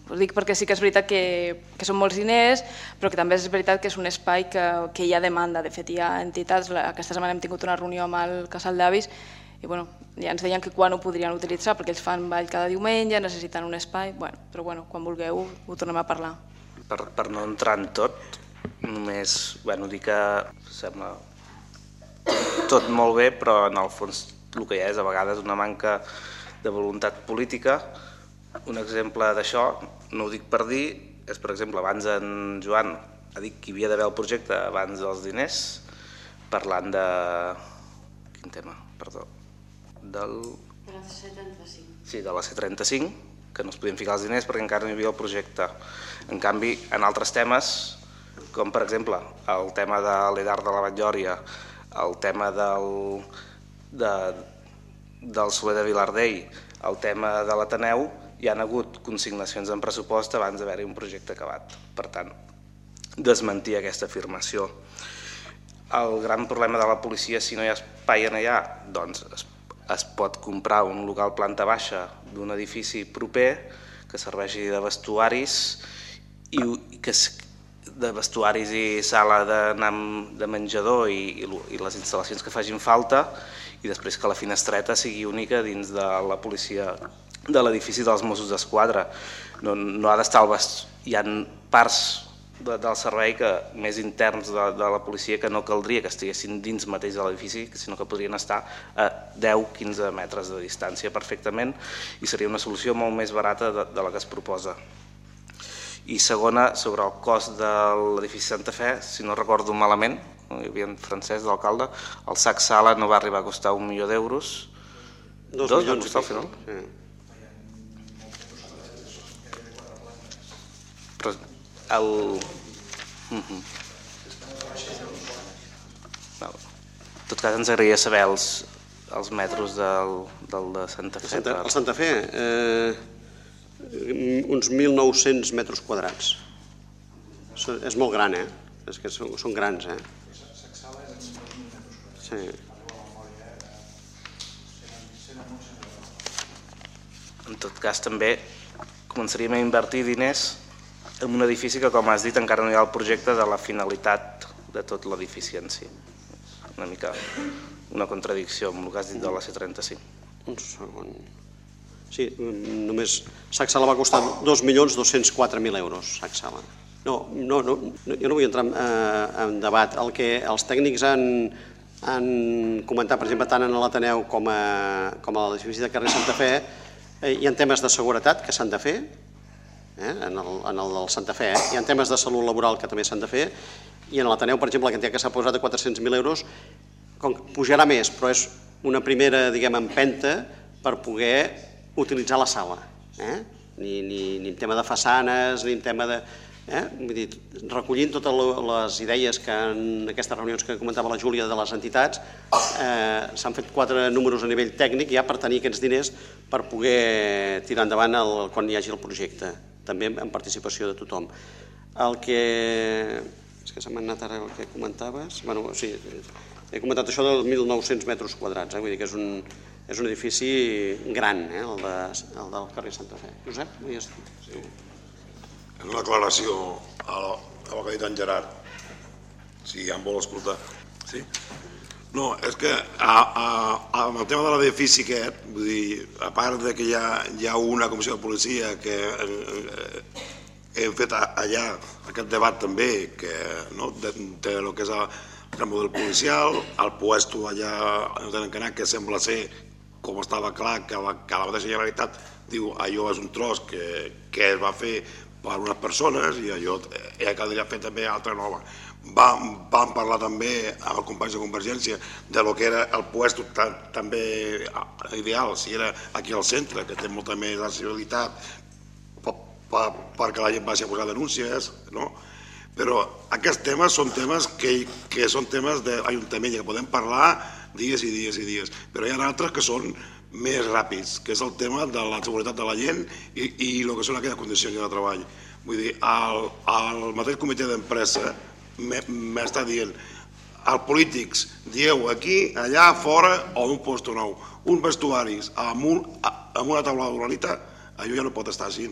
Ho dic perquè sí que és veritat que, que són molts diners, però que també és veritat que és un espai que, que hi ha demanda. De fet, hi ha entitats, aquesta setmana hem tingut una reunió amb el Casal d'Avis i bueno, ja ens deien que quan ho podrien utilitzar, perquè ells fan ball cada diumenge, necessiten un espai, bueno, però bueno, quan vulgueu ho tornem a parlar. Per, per no entrar en tot, només bueno, dir que sembla tot molt bé, però en el fons el que hi ha és a vegades una manca de voluntat política. Un exemple d'això, no ho dic per dir, és per exemple, abans en Joan ha dit que hi havia d'haver el projecte abans dels diners, parlant de... quin tema? Perdó. Del... De la C trenta-cinc. Sí, de la C trenta-cinc, que no es podien ficar els diners perquè encara no hi havia el projecte. En canvi, en altres temes, com per exemple el tema de l'Edar de la Batllòria, el tema del, de, del Soler de Vilardell, el tema de l'Ateneu, hi ha hagut consignacions en pressupost abans d'haver-hi un projecte acabat. Per tant, desmentir aquesta afirmació. El gran problema de la policia, si no hi ha espai en allà, doncs es, es pot comprar un local planta baixa d'un edifici proper que serveixi de vestuaris i, i que de vestuaris i sala de, de menjador i, i les instal·lacions que facin falta i després que la finestreta sigui única dins de la policia de l'edifici dels Mossos d'Esquadra. No, no ha d'estar al vest... Hi ha parts de, del servei que, més interns de, de la policia que no caldria que estiguessin dins mateix de l'edifici, sinó que podrien estar a deu a quinze metres de distància perfectament i seria una solució molt més barata de, de la que es proposa. I segona, sobre el cost de l'edifici Santa Fe, si no recordo malament, hi havia en Francesc, l'alcalde, el sac sala no va arribar a costar un milió d'euros. Dos, Dos milions va costar al final? Sí. Però el... Uh-huh. En tot cas ens agradaria saber els, els metres del, del de Santa Fe. Santa, el Santa Fe, eh, uns mil nou-cents metres quadrats. És molt gran, eh? És que són, són grans, eh? Sí. En tot cas també començaríem a invertir diners en un edifici que, com has dit, encara no hi ha el projecte de la finalitat de tot l'edifici en si. Una mica una contradicció amb el que has dit de la C trenta-cinc. Un segon. Sí, només Sac Sala va costar dos milions dos-cents quatre mil euros, Sac Sala. No, no, no, jo no vull entrar en, eh, en debat. El que els tècnics han, han comentat, per exemple, tant en l'Ateneu com a, com a l'edifici de carrer Santa Fe, eh, hi ha temes de seguretat que s'han de fer, eh, en, el, en el del Santa Fe, eh? Hi ha temes de salut laboral que també s'han de fer, i en l'Ateneu, per exemple, la quantitat que s'ha posat de quatre-cents mil euros, com pujarà més, però és una primera, diguem, empenta per poder utilitzar la sala. Eh? Ni, ni, ni en tema de façanes, ni en tema de... Eh? Vull dir, recollint totes les idees que en aquestes reunions que comentava la Júlia de les entitats, eh, s'han fet quatre números a nivell tècnic ja per tenir aquests diners per poder tirar endavant el, quan hi hagi el projecte, també amb participació de tothom. El que... És que se m'ha anat ara el que comentaves. Bueno, sí, he comentat això dels mil nou-cents metres quadrats, eh? Vull dir que és un, és un edifici gran, eh? el, de, el del carrer Santa Fe. Josep, volies dir? Sí. És una aclaració a el que ha dit en Gerard, si ja em vol escoltar. Sí? No, és que a, a, amb el tema de l'edifici aquest, vull dir, a part de que hi ha, hi ha una comissió de policia que eh, hem fet allà aquest debat també, que no, de, de lo que és el, el model policial, el puesto allà no tenen que anar, que sembla ser, com estava clar, que la, que la mateixa Generalitat diu allò és un tros que, que es va fer per unes persones i allò ja caldria fer també altra nova. Vam, vam parlar també amb els companys de Convergència de lo que era el puesto tan, també ideal, si era aquí al centre, que té molta més accessibilitat per, per, perquè la gent vagi a posar denúncies, no? Però aquests temes són temes que, que són temes d'Ajuntament que podem parlar dies i dies i dies, però hi ha altres que són més ràpids, que és el tema de la seguretat de la gent i, i el que són aquelles condicions de treball. Vull dir, el, el mateix comitè d'empresa m'està dient, els polítics dieu aquí, allà, fora o un posto nou, uns vestuaris amb, un, amb una taula d'oralitat, allò ja no pot estar així,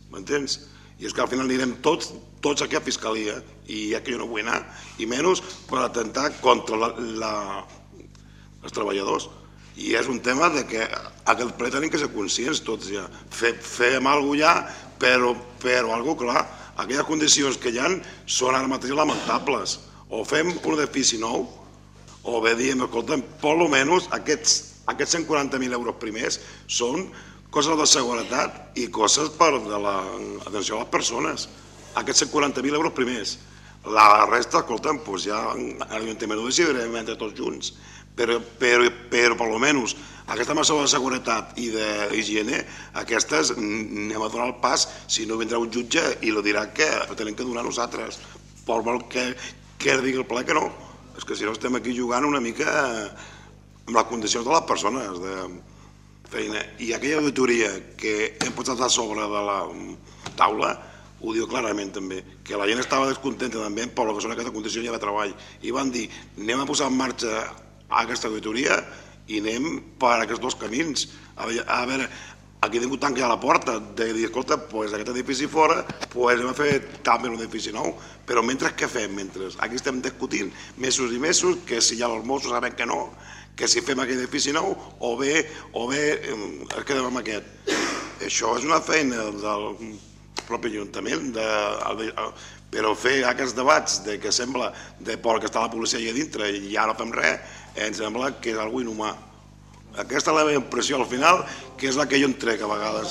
m'entens? I és que al final anirem tots, tots aquí a Fiscalia, i ja que jo no vull anar, i menys per atentar contra la, la, els treballadors. I és un tema de que aquest ple tenim que ser conscients tots ja. Fe, fem alguna cosa ja, però, però alguna cosa clar. Aquelles condicions que hi ha són ara mateix lamentables. O fem un edifici nou, o bé diem, escolta'm, per almenys aquests, aquests cent quaranta mil euros primers són coses de seguretat i coses per de l'atenció a les persones. Aquests cent quaranta mil euros primers. La resta, escolta'm, doncs ja l'Ajuntament ho decidirem entre tots junts. Però, però, però per almenys aquesta mesura de seguretat i d'higiene, aquestes anem a donar el pas, si no vindrà un jutge i lo dirà que tenim que donar nosaltres. Per molt que, que digui el ple que no. És que si no estem aquí jugant una mica amb les condicions de les persones de feina. I aquella auditoria que hem posat a sobre de la taula, ho diu clarament també, que la gent estava descontenta també per la que són aquesta condició de treball. I van dir, anem a posar en marxa aquesta auditoria i anem per aquests dos camins. A veure, aquí ningú tanca a la porta de dir, escolta, aquest edifici fora, anem a fer també un edifici nou. Però mentre què fem? Mentre aquí estem discutint mesos i mesos que si hi ha els Mossos sabem que no, que si fem aquest edifici nou o bé es quedem amb aquest. Això és una feina del propi Ajuntament, però fer aquests debats que sembla de por que està la policia allà dintre i ja no fem res, em sembla que és algo inhumà. Aquesta és la meva impressió al final, que és la que jo en trec a vegades.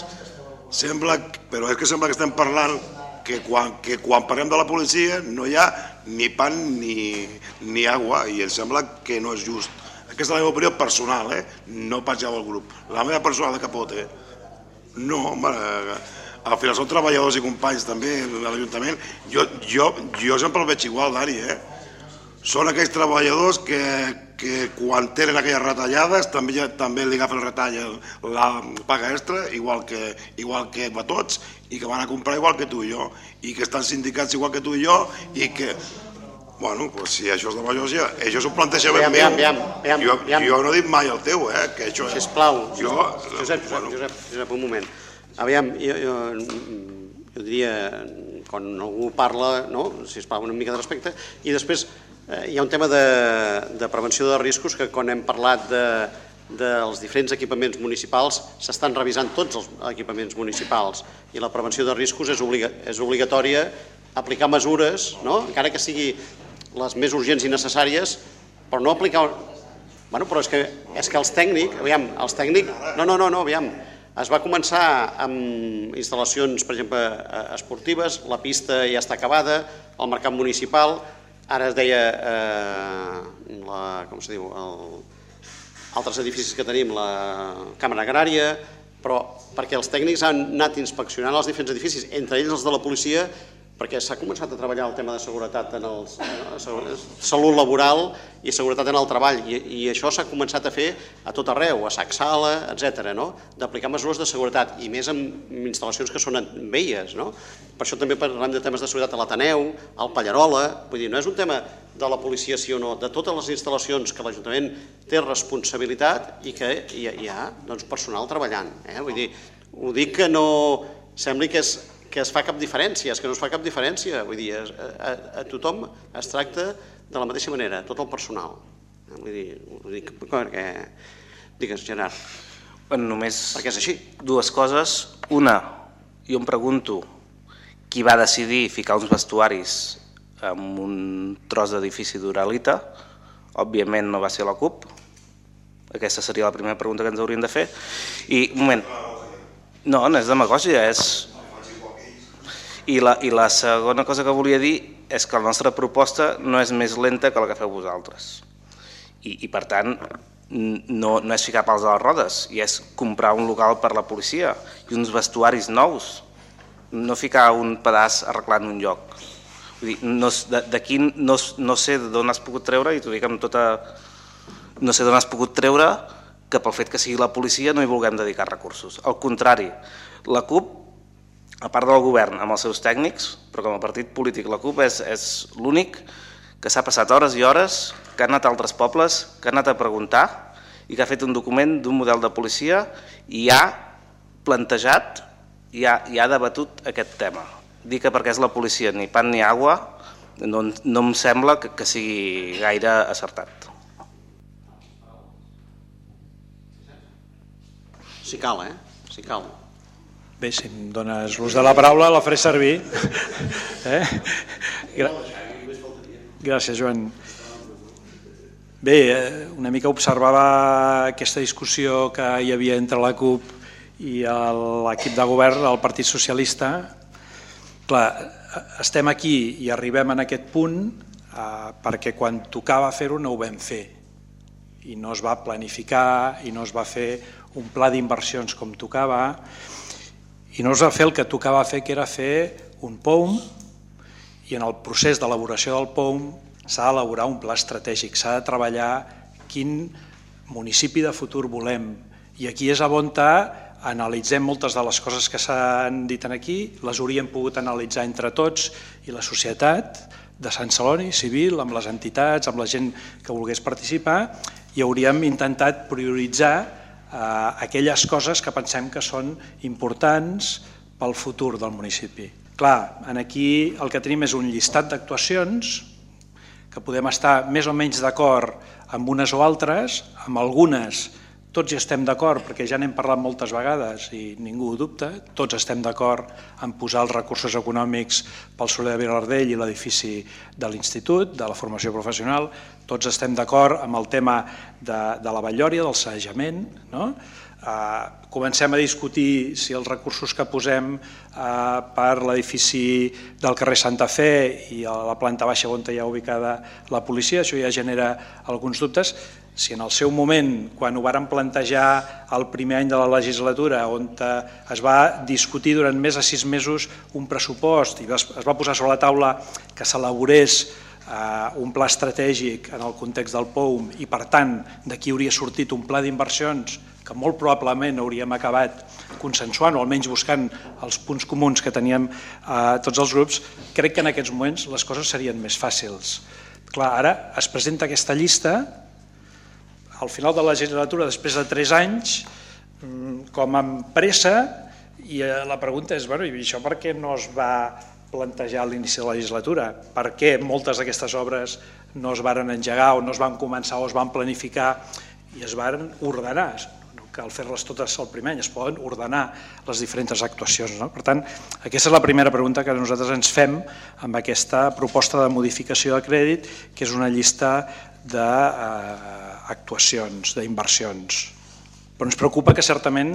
Però és que sembla que estem parlant que quan parlem de la policia no hi ha ni pan ni aigua i em sembla que no és just. Aquesta és la meva opinió personal, no pas ja del grup. La meva personal de capote. No, home, al final són treballadors i companys també de l'Ajuntament. Jo sempre el veig igual, Dani, eh? Són aquells treballadors que quan tenen aquelles retallades també li agafen la paga extra, igual que a tots, i que van a comprar igual que tu i jo, i que estan sindicats igual que tu i jo, i que... Bueno, si això és de Vallosia, això és un plantejament meu. Jo no he dit mai el teu, eh? Sisplau, Josep, Josep, un moment. Aviam, jo diria, quan algú parla, sisplau, una mica de respecte, i després hi ha un tema de prevenció de riscos que quan hem parlat dels diferents equipaments municipals s'estan revisant tots els equipaments municipals i la prevenció de riscos és obligatòria aplicar mesures, encara que sigui les més urgents i necessàries, però no aplicar... Bueno, però és que els tècnics, aviam, els tècnics... No, no, no, aviam, es va començar amb instal·lacions, per exemple, esportives, la pista ja està acabada, el mercat municipal, ara es deia, com se diu, altres edificis que tenim, la Càmera Agrària, però perquè els tècnics han anat inspeccionant els diferents edificis, entre ells els de la policia, perquè s'ha començat a treballar el tema de seguretat en el salut laboral i seguretat en el treball, i això s'ha començat a fer a tot arreu, a Sacsala, etcètera, d'aplicar mesures de seguretat, i més en instal·lacions que són velles. Per això també parlem de temes de seguretat a l'Ateneu, al Pallarola, vull dir, no és un tema de la policia sí o no, de totes les instal·lacions que l'Ajuntament té responsabilitat i que hi ha personal treballant. Vull dir, ho dic que no sembli que és que es fa cap diferència, és que no es fa cap diferència, vull dir, a tothom es tracta de la mateixa manera, tot el personal. Vull dir, ho dic perquè... Digues, Gerard. Només... Perquè és així. Dues coses. Una, jo em pregunto qui va decidir ficar uns vestuaris en un tros d'edifici d'Uralita. Òbviament no va ser la CUP. Aquesta seria la primera pregunta que ens hauríem de fer. I, un moment, no, no és demagògia, és... I la segona cosa que volia dir és que la nostra proposta no és més lenta que la que feu vosaltres. I per tant no és ficar pals a les rodes, i és comprar un local per la policia i uns vestuaris nous, no ficar un pedaç arreglant un lloc. D'aquí no sé d'on has pogut treure, i t'ho dic amb tota... No sé d'on has pogut treure que pel fet que sigui la policia no hi vulguem dedicar recursos. Al contrari, la CUP, a part del govern amb els seus tècnics, però com a partit polític la CUP és l'únic que s'ha passat hores i hores, que ha anat a altres pobles, que ha anat a preguntar i que ha fet un document d'un model de policia i ha plantejat ja ha debatut aquest tema. Dir que perquè és la policia ni pan ni agua no em sembla que sigui gaire acertat. Si cal, eh? Si cal. Bé, si em dones l'ús de la paraula, la faré servir. Gràcies, Joan. Bé, una mica observava aquesta discussió que hi havia entre la CUP i l'equip de govern del Partit Socialista. Clar, estem aquí i arribem en aquest punt perquè quan tocava fer-ho no ho vam fer i no es va planificar i no es va fer un pla d'inversions com tocava i no es va fer el que tocava fer, que era fer un P O U M, i en el procés d'elaboració del P O U M s'ha d'elaborar un pla estratègic, s'ha de treballar quin municipi de futur volem. I aquí és on analitzem moltes de les coses que s'han dit aquí, les hauríem pogut analitzar entre tots i la societat de Sant Celoni, civil, amb les entitats, amb la gent que volgués participar, i hauríem intentat prioritzar aquelles coses que pensem que són importants pel futur del municipi. Clar, aquí el que tenim és un llistat d'actuacions que podem estar més o menys d'acord amb unes o altres, amb algunes tots hi estem d'acord perquè ja n'hem parlat moltes vegades i ningú ho dubta, tots estem d'acord en posar els recursos econòmics pel Soler de Vilardell i l'edifici de l'Institut, de la formació professional, tots estem d'acord amb el tema de la Batllòria, del sanejament. Comencem a discutir si els recursos que posem per l'edifici del carrer Santa Fe i a la planta baixa on hi ha ubicada la policia, això ja genera alguns dubtes. Si en el seu moment, quan ho vàrem plantejar el primer any de la legislatura, on es va discutir durant més de sis mesos un pressupost i es va posar sobre la taula que s'elaborés un pla estratègic en el context del P O U M i, per tant, d'aquí hauria sortit un pla d'inversions que molt probablement hauríem acabat consensuant o almenys buscant els punts comuns que teníem tots els grups, crec que en aquests moments les coses serien més fàcils. Clar, ara es presenta aquesta llista al final de la legislatura, després de tres anys, com amb pressa, i la pregunta és, bueno, i això per què no es va plantejar a l'inici de la legislatura? Per què moltes d'aquestes obres no es varen engegar o no es van començar o es van planificar i es varen ordenar? No cal fer-les totes el primer any, es poden ordenar les diferents actuacions. Per tant, aquesta és la primera pregunta que nosaltres ens fem amb aquesta proposta de modificació de crèdit, que és una llista de actuacions, d'inversions. Però ens preocupa que certament,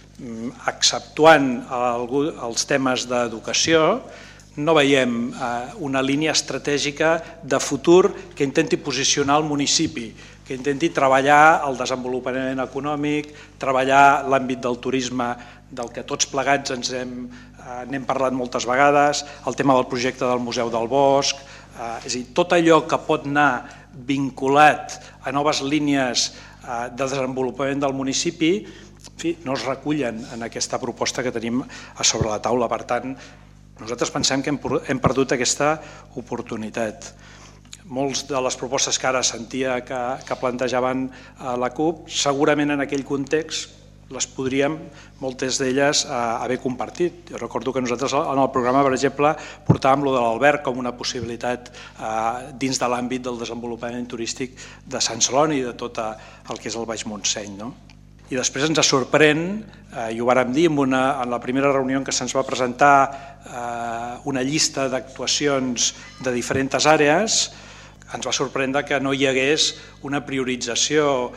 exceptuant els temes d'educació, no veiem una línia estratègica de futur que intenti posicionar el municipi, que intenti treballar el desenvolupament econòmic, treballar l'àmbit del turisme, del que tots plegats ens n'hem parlat moltes vegades, el tema del projecte del Museu del Bosc, és a dir, tot allò que pot anar vinculat a noves línies de desenvolupament del municipi, no es recullen en aquesta proposta que tenim a sobre la taula. Per tant, nosaltres pensem que hem perdut aquesta oportunitat. Moltes de les propostes que ara sentia que plantejaven la CUP, segurament en aquell context les podríem, moltes d'elles, haver compartit. Jo recordo que nosaltres en el programa, per exemple, portàvem lo de l'Alberg com una possibilitat dins de l'àmbit del desenvolupament turístic de Sant Celoni i de tot el que és el Baix Montseny. I després ens sorprèn, i ho vàrem dir en la primera reunió en què se'ns va presentar una llista d'actuacions de diferents àrees, ens va sorprendre que no hi hagués una priorització,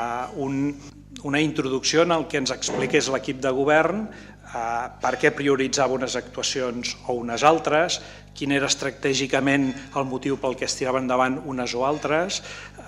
un una introducció en el que ens expliqués l'equip de govern per què prioritzava unes actuacions o unes altres, quin era estratègicament el motiu pel que es tiraven endavant unes o altres,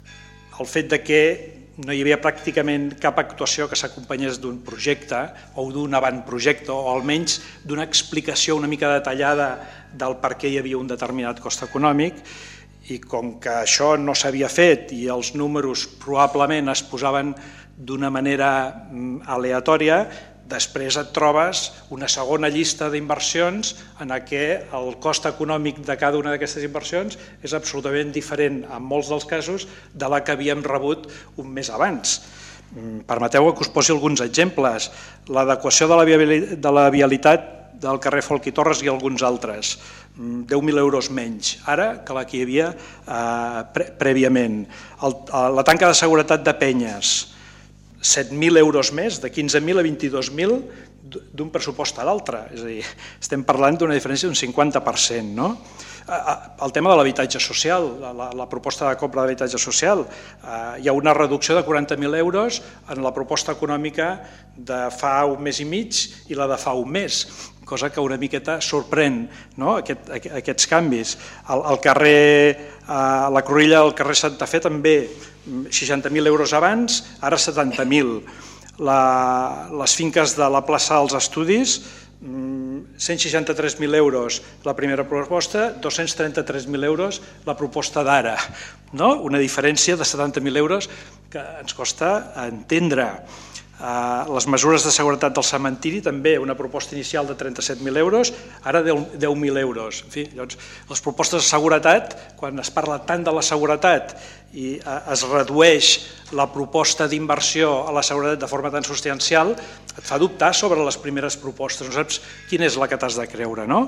el fet de que no hi havia pràcticament cap actuació que s'acompanyés d'un projecte o d'un avantprojecte o almenys d'una explicació una mica detallada del per què hi havia un determinat cost econòmic, i com que això no s'havia fet i els números probablement es posaven d'una manera aleatòria, després et trobes una segona llista d'inversions en què el cost econòmic de cada una d'aquestes inversions és absolutament diferent, en molts dels casos, de la que havíem rebut un mes abans. Permeteu que us posi alguns exemples. L'adequació de la vialitat del carrer Folch i Torres i alguns altres, deu mil euros menys ara que la que hi havia prèviament. La tanca de seguretat de Penyes, set mil euros més, de quinze mil a vint-i-dos mil d'un pressupost a l'altre. És a dir, estem parlant d'una diferència d'un cinquanta per cent, no? El tema de l'habitatge social, la proposta de compra d'habitatge social, hi ha una reducció de quaranta mil euros en la proposta econòmica de fa un mes i mig i la de fa un mes, cosa que una miqueta sorprèn, aquests canvis. Al carrer, a la Cruïlla del carrer Santa Fe també seixanta mil euros abans, ara setanta mil. Les finques de la plaça dels Estudis, cent seixanta-tres mil euros la primera proposta, dos-cents trenta-tres mil euros la proposta d'ara. Una diferència de setanta mil euros que ens costa entendre. Les mesures de seguretat del cementiri també, una proposta inicial de trenta-set mil euros, ara deu mil euros. En fi, les propostes de seguretat, quan es parla tant de la seguretat i es redueix la proposta d'inversió a la seguretat de forma tan substancial, et fa dubtar sobre les primeres propostes. No saps quina és la que t'has de creure, no?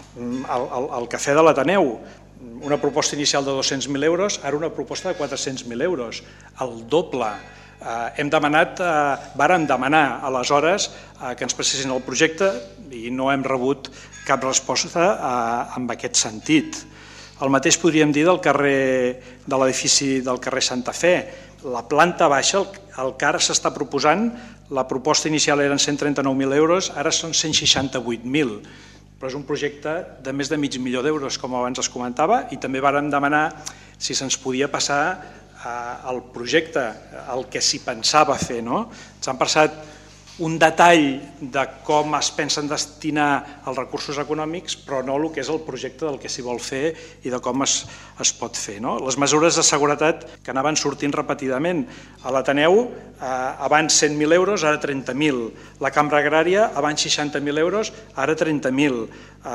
El cafè de l'Ateneu, una proposta inicial de dos-cents mil euros, ara una proposta de quatre-cents mil euros, el doble. Hem demanat, vàrem demanar aleshores que ens passessin el projecte i no hem rebut cap resposta en aquest sentit. El mateix podríem dir del carrer de l'edifici del carrer Santa Fe. La planta baixa, el que ara s'està proposant, la proposta inicial eren cent trenta-nou mil euros, ara són cent seixanta-vuit mil. Però és un projecte de més de mig milió d'euros, com abans es comentava, i també vàrem demanar si se'ns podia passar el projecte, el que s'hi pensava fer. Ens han passat un detall de com es pensen destinar els recursos econòmics, però no el que és el projecte del que s'hi vol fer i de com es pot fer. Les mesures de seguretat que anaven sortint repetidament. A l'Ateneu, abans cent mil euros, ara trenta mil. La Cambra Agrària, abans seixanta mil euros, ara trenta mil.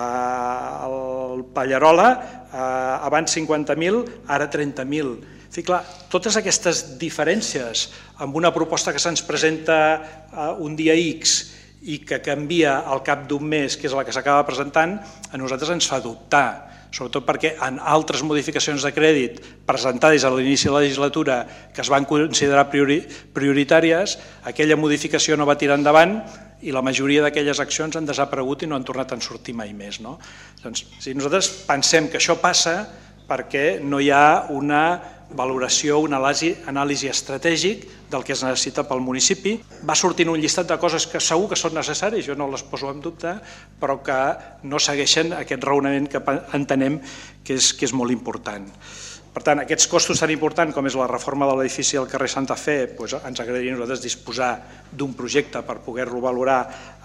El Pallarola, abans cinquanta mil, ara trenta mil. Totes aquestes diferències amb una proposta que se'ns presenta un dia X i que canvia al cap d'un mes, que és la que s'acaba presentant, a nosaltres ens fa dubtar, sobretot perquè en altres modificacions de crèdit presentades a l'inici de la legislatura que es van considerar prioritàries, aquella modificació no va tirar endavant i la majoria d'aquelles accions han desaparegut i no han tornat a sortir mai més. Nosaltres pensem que això passa perquè no hi ha una valoració, una anàlisi estratègic del que es necessita pel municipi. Va sortint un llistat de coses que segur que són necessàries, jo no les poso en dubte, però que no segueixen aquest raonament que entenem que és molt important. Per tant, aquests costos tan importants com és la reforma de l'edifici del carrer Santa Fe, ens agradaria a nosaltres disposar d'un projecte per poder-lo valorar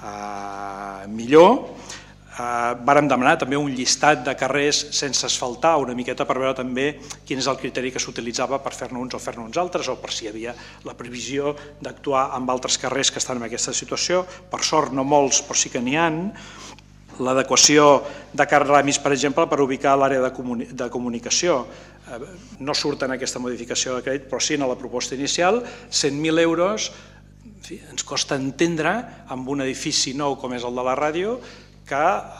millor. Vàrem demanar també un llistat de carrers sense asfaltar, una miqueta per veure també quin és el criteri que s'utilitzava per fer-ne uns o fer-ne uns altres, o per si hi havia la previsió d'actuar amb altres carrers que estan en aquesta situació. Per sort no molts, però sí que n'hi ha. L'adequació de Can Ramis, per exemple, per ubicar l'àrea de comunicació. No surt en aquesta modificació de crèdit, però sí en la proposta inicial, cent mil euros. Ens costa entendre, amb un edifici nou com és el de la ràdio, que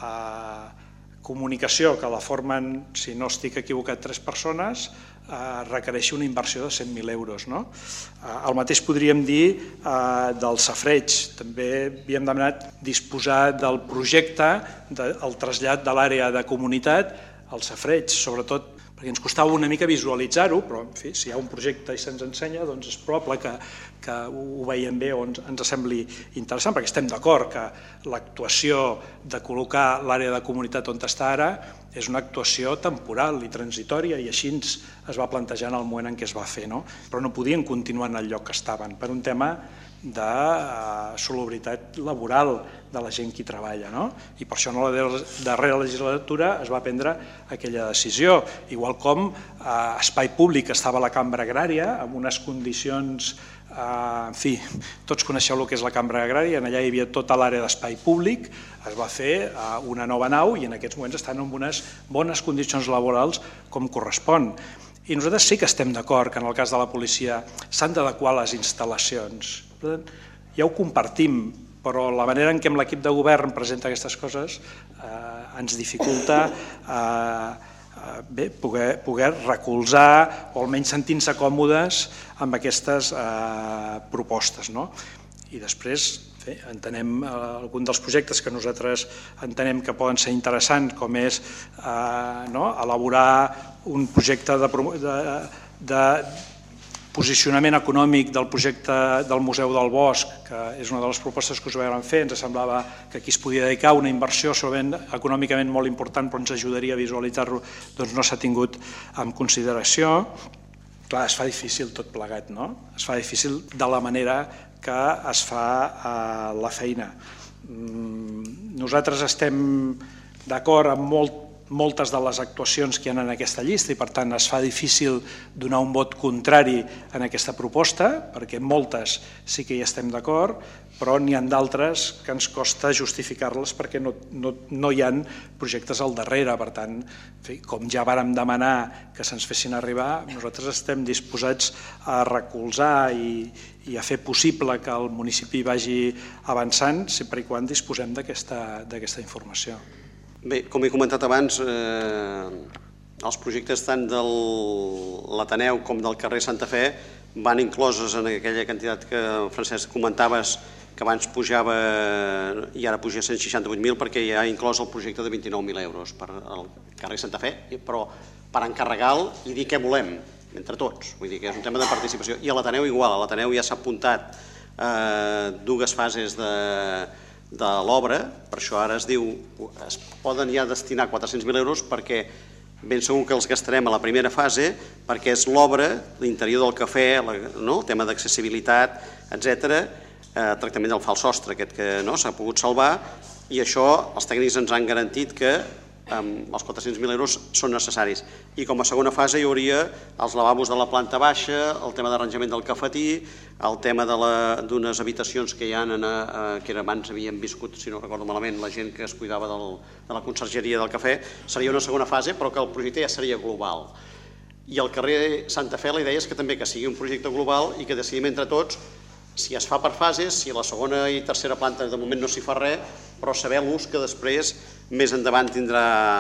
comunicació, que la formen, si no estic equivocat, tres persones, requereixi una inversió de cent mil euros. El mateix podríem dir del safareig. També havíem demanat disposar del projecte del trasllat de l'àrea de comunitat al safareig, sobretot perquè ens costava una mica visualitzar-ho, però en fi, si hi ha un projecte i se'ns ensenya, doncs és probable que, que ho veiem bé o ens, ens sembli interessant, perquè estem d'acord que l'actuació de col·locar l'àrea de comunitat on està ara és una actuació temporal i transitòria i així es va plantejar en el moment en què es va fer, no? Però no podien continuar en el lloc que estaven per un tema de solubilitat laboral de la gent que hi treballa, no? I per això en la darrera legislatura es va prendre aquella decisió, igual com espai públic estava a la Cambra Agrària amb unes condicions, en fi, tots coneixeu el que és la Cambra Agrària, allà hi havia tota l'àrea d'espai públic, es va fer una nova nau i en aquests moments estan en unes bones condicions laborals com correspon. I nosaltres sí que estem d'acord que en el cas de la policia s'han d'adequar les instal·lacions. Ja ho compartim, però la manera en què l'equip de govern presenta aquestes coses eh, ens dificulta eh, bé, poder, poder recolzar o almenys sentir-se còmodes amb aquestes eh, propostes. No? I després bé, entenem eh, algun dels projectes que nosaltres entenem que poden ser interessants, com és eh, no? elaborar un projecte de, de, de posicionament econòmic del projecte del Museu del Bosc, que és una de les propostes que us vam fer. Ens semblava que aquí es podia dedicar una inversió econòmicament molt important, però ens ajudaria a visualitzar-lo, doncs no s'ha tingut en consideració. Clar, es fa difícil tot plegat, no? Es fa difícil de la manera que es fa la feina. Nosaltres estem d'acord amb molt moltes de les actuacions que hi ha en aquesta llista i per tant es fa difícil donar un vot contrari en aquesta proposta perquè moltes sí que hi estem d'acord, però n'hi ha d'altres que ens costa justificar-les perquè no, no, no hi ha projectes al darrere. Per tant, com ja vàrem demanar que se'ns fessin arribar, nosaltres estem disposats a recolzar i, i a fer possible que el municipi vagi avançant sempre i quan disposem d'aquesta d'aquesta informació. Bé, com he comentat abans, eh, els projectes tant de l'Ateneu com del carrer Santa Fe van incloses en aquella quantitat que, Francesc, comentaves que abans pujava i ara puja a cent seixanta-vuit mil perquè hi ha inclòs el projecte de vint-i-nou mil euros per al carrer Santa Fe, però per encarregar-lo i dir què volem entre tots. Vull dir que és un tema de participació. I a l'Ateneu igual, a l'Ateneu ja s'ha apuntat eh, dues fases de de l'obra, per això ara es diu, es poden ja destinar quatre-cents mil euros perquè ben segur que els gastarem a la primera fase perquè és l'obra, l'interior del cafè, no? El tema d'accessibilitat, etcètera, eh, tractament del fals sostre, aquest que no s'ha pogut salvar, i això els tècnics ens han garantit que eh, els quatre-cents mil euros són necessaris. I com a segona fase hi hauria els lavabos de la planta baixa, el tema d'arranjament del cafetí, el tema d'unes habitacions que hi ha, eh, que abans havien viscut, si no recordo malament, la gent que es cuidava del, de la consergeria del cafè, seria una segona fase, però que el projecte ja seria global. I el carrer Santa Fe la idea és que també que sigui un projecte global i que decidim entre tots si es fa per fases, si a la segona i tercera planta de moment no s'hi fa res, però saber l'ús que després més endavant tindrà,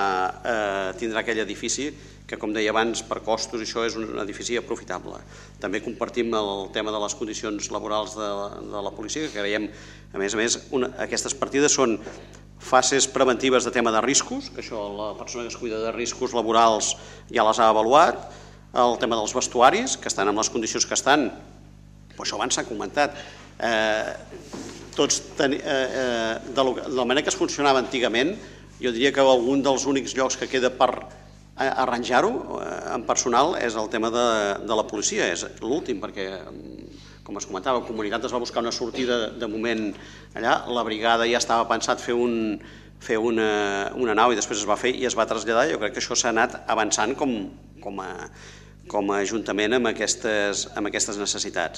eh, tindrà aquell edifici que, com deia abans, per costos això és un edifici aprofitable. També compartim el tema de les condicions laborals de, de la policia, que creiem, a més a més, una, aquestes partides són fases preventives de tema de riscos, que això la persona que es cuida de riscos laborals ja les ha avaluat, el tema dels vestuaris, que estan en les condicions que estan, però això abans s'ha comentat, eh, tots ten, eh, eh, de, lo, de la manera que es funcionava antigament, jo diria que algun dels únics llocs que queda per arranjar-ho eh, en personal és el tema de, de la policia, és l'últim, perquè, com es comentava, la comunitat es va buscar una sortida de moment allà, la brigada ja estava pensat fer, un, fer una, una nau i després es va fer i es va traslladar. Jo crec que això s'ha anat avançant com, com, a, com a ajuntament amb aquestes, amb aquestes necessitats.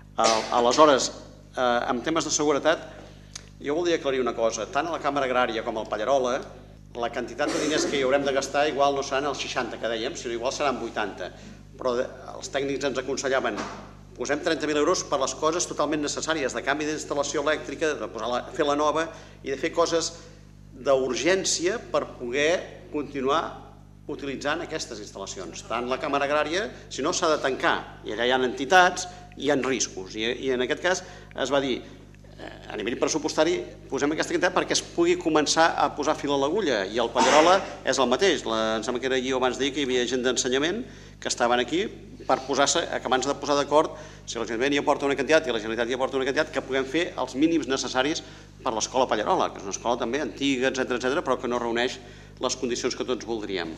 Aleshores, eh, en temes de seguretat, jo voldria aclarir una cosa. Tant a la Càmera Agrària com al Pallarola, la quantitat de diners que hi haurem de gastar igual no seran els seixanta que dèiem, sinó igual seran vuitanta. Però els tècnics ens aconsellaven posem trenta mil euros per les coses totalment necessàries, de canvi d'instal·lació elèctrica, de posar la, fer la nova i de fer coses d'urgència per poder continuar utilitzant aquestes instal·lacions. Tant la Càmera Agrària, si no s'ha de tancar, i allà hi ha entitats, hi ha riscos. I, i en aquest cas es va dir, a nivell pressupostari, posem aquesta quantitat perquè es pugui començar a posar fil a l'agulla, i el Pallarola és el mateix. La, em sembla que era allí abans dir que hi havia gent d'ensenyament que estaven aquí per posar-se, acabant de posar d'acord, si l'Ajuntament hi aporta una quantitat i la Generalitat hi aporta una quantitat, que puguem fer els mínims necessaris per l'escola Pallarola, que és una escola també antiga, etcètera, etcètera, però que no reuneix les condicions que tots voldríem.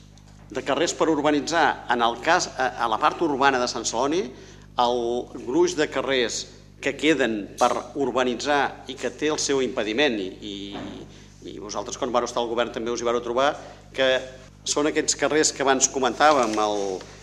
De carrers per urbanitzar, en el cas, a la part urbana de Sant Celoni, el gruix de carrers que queden per urbanitzar i que té el seu impediment, i, i, i vosaltres quan vareu estar al govern també us hi vareu trobar, que són aquests carrers que abans comentàvem, el,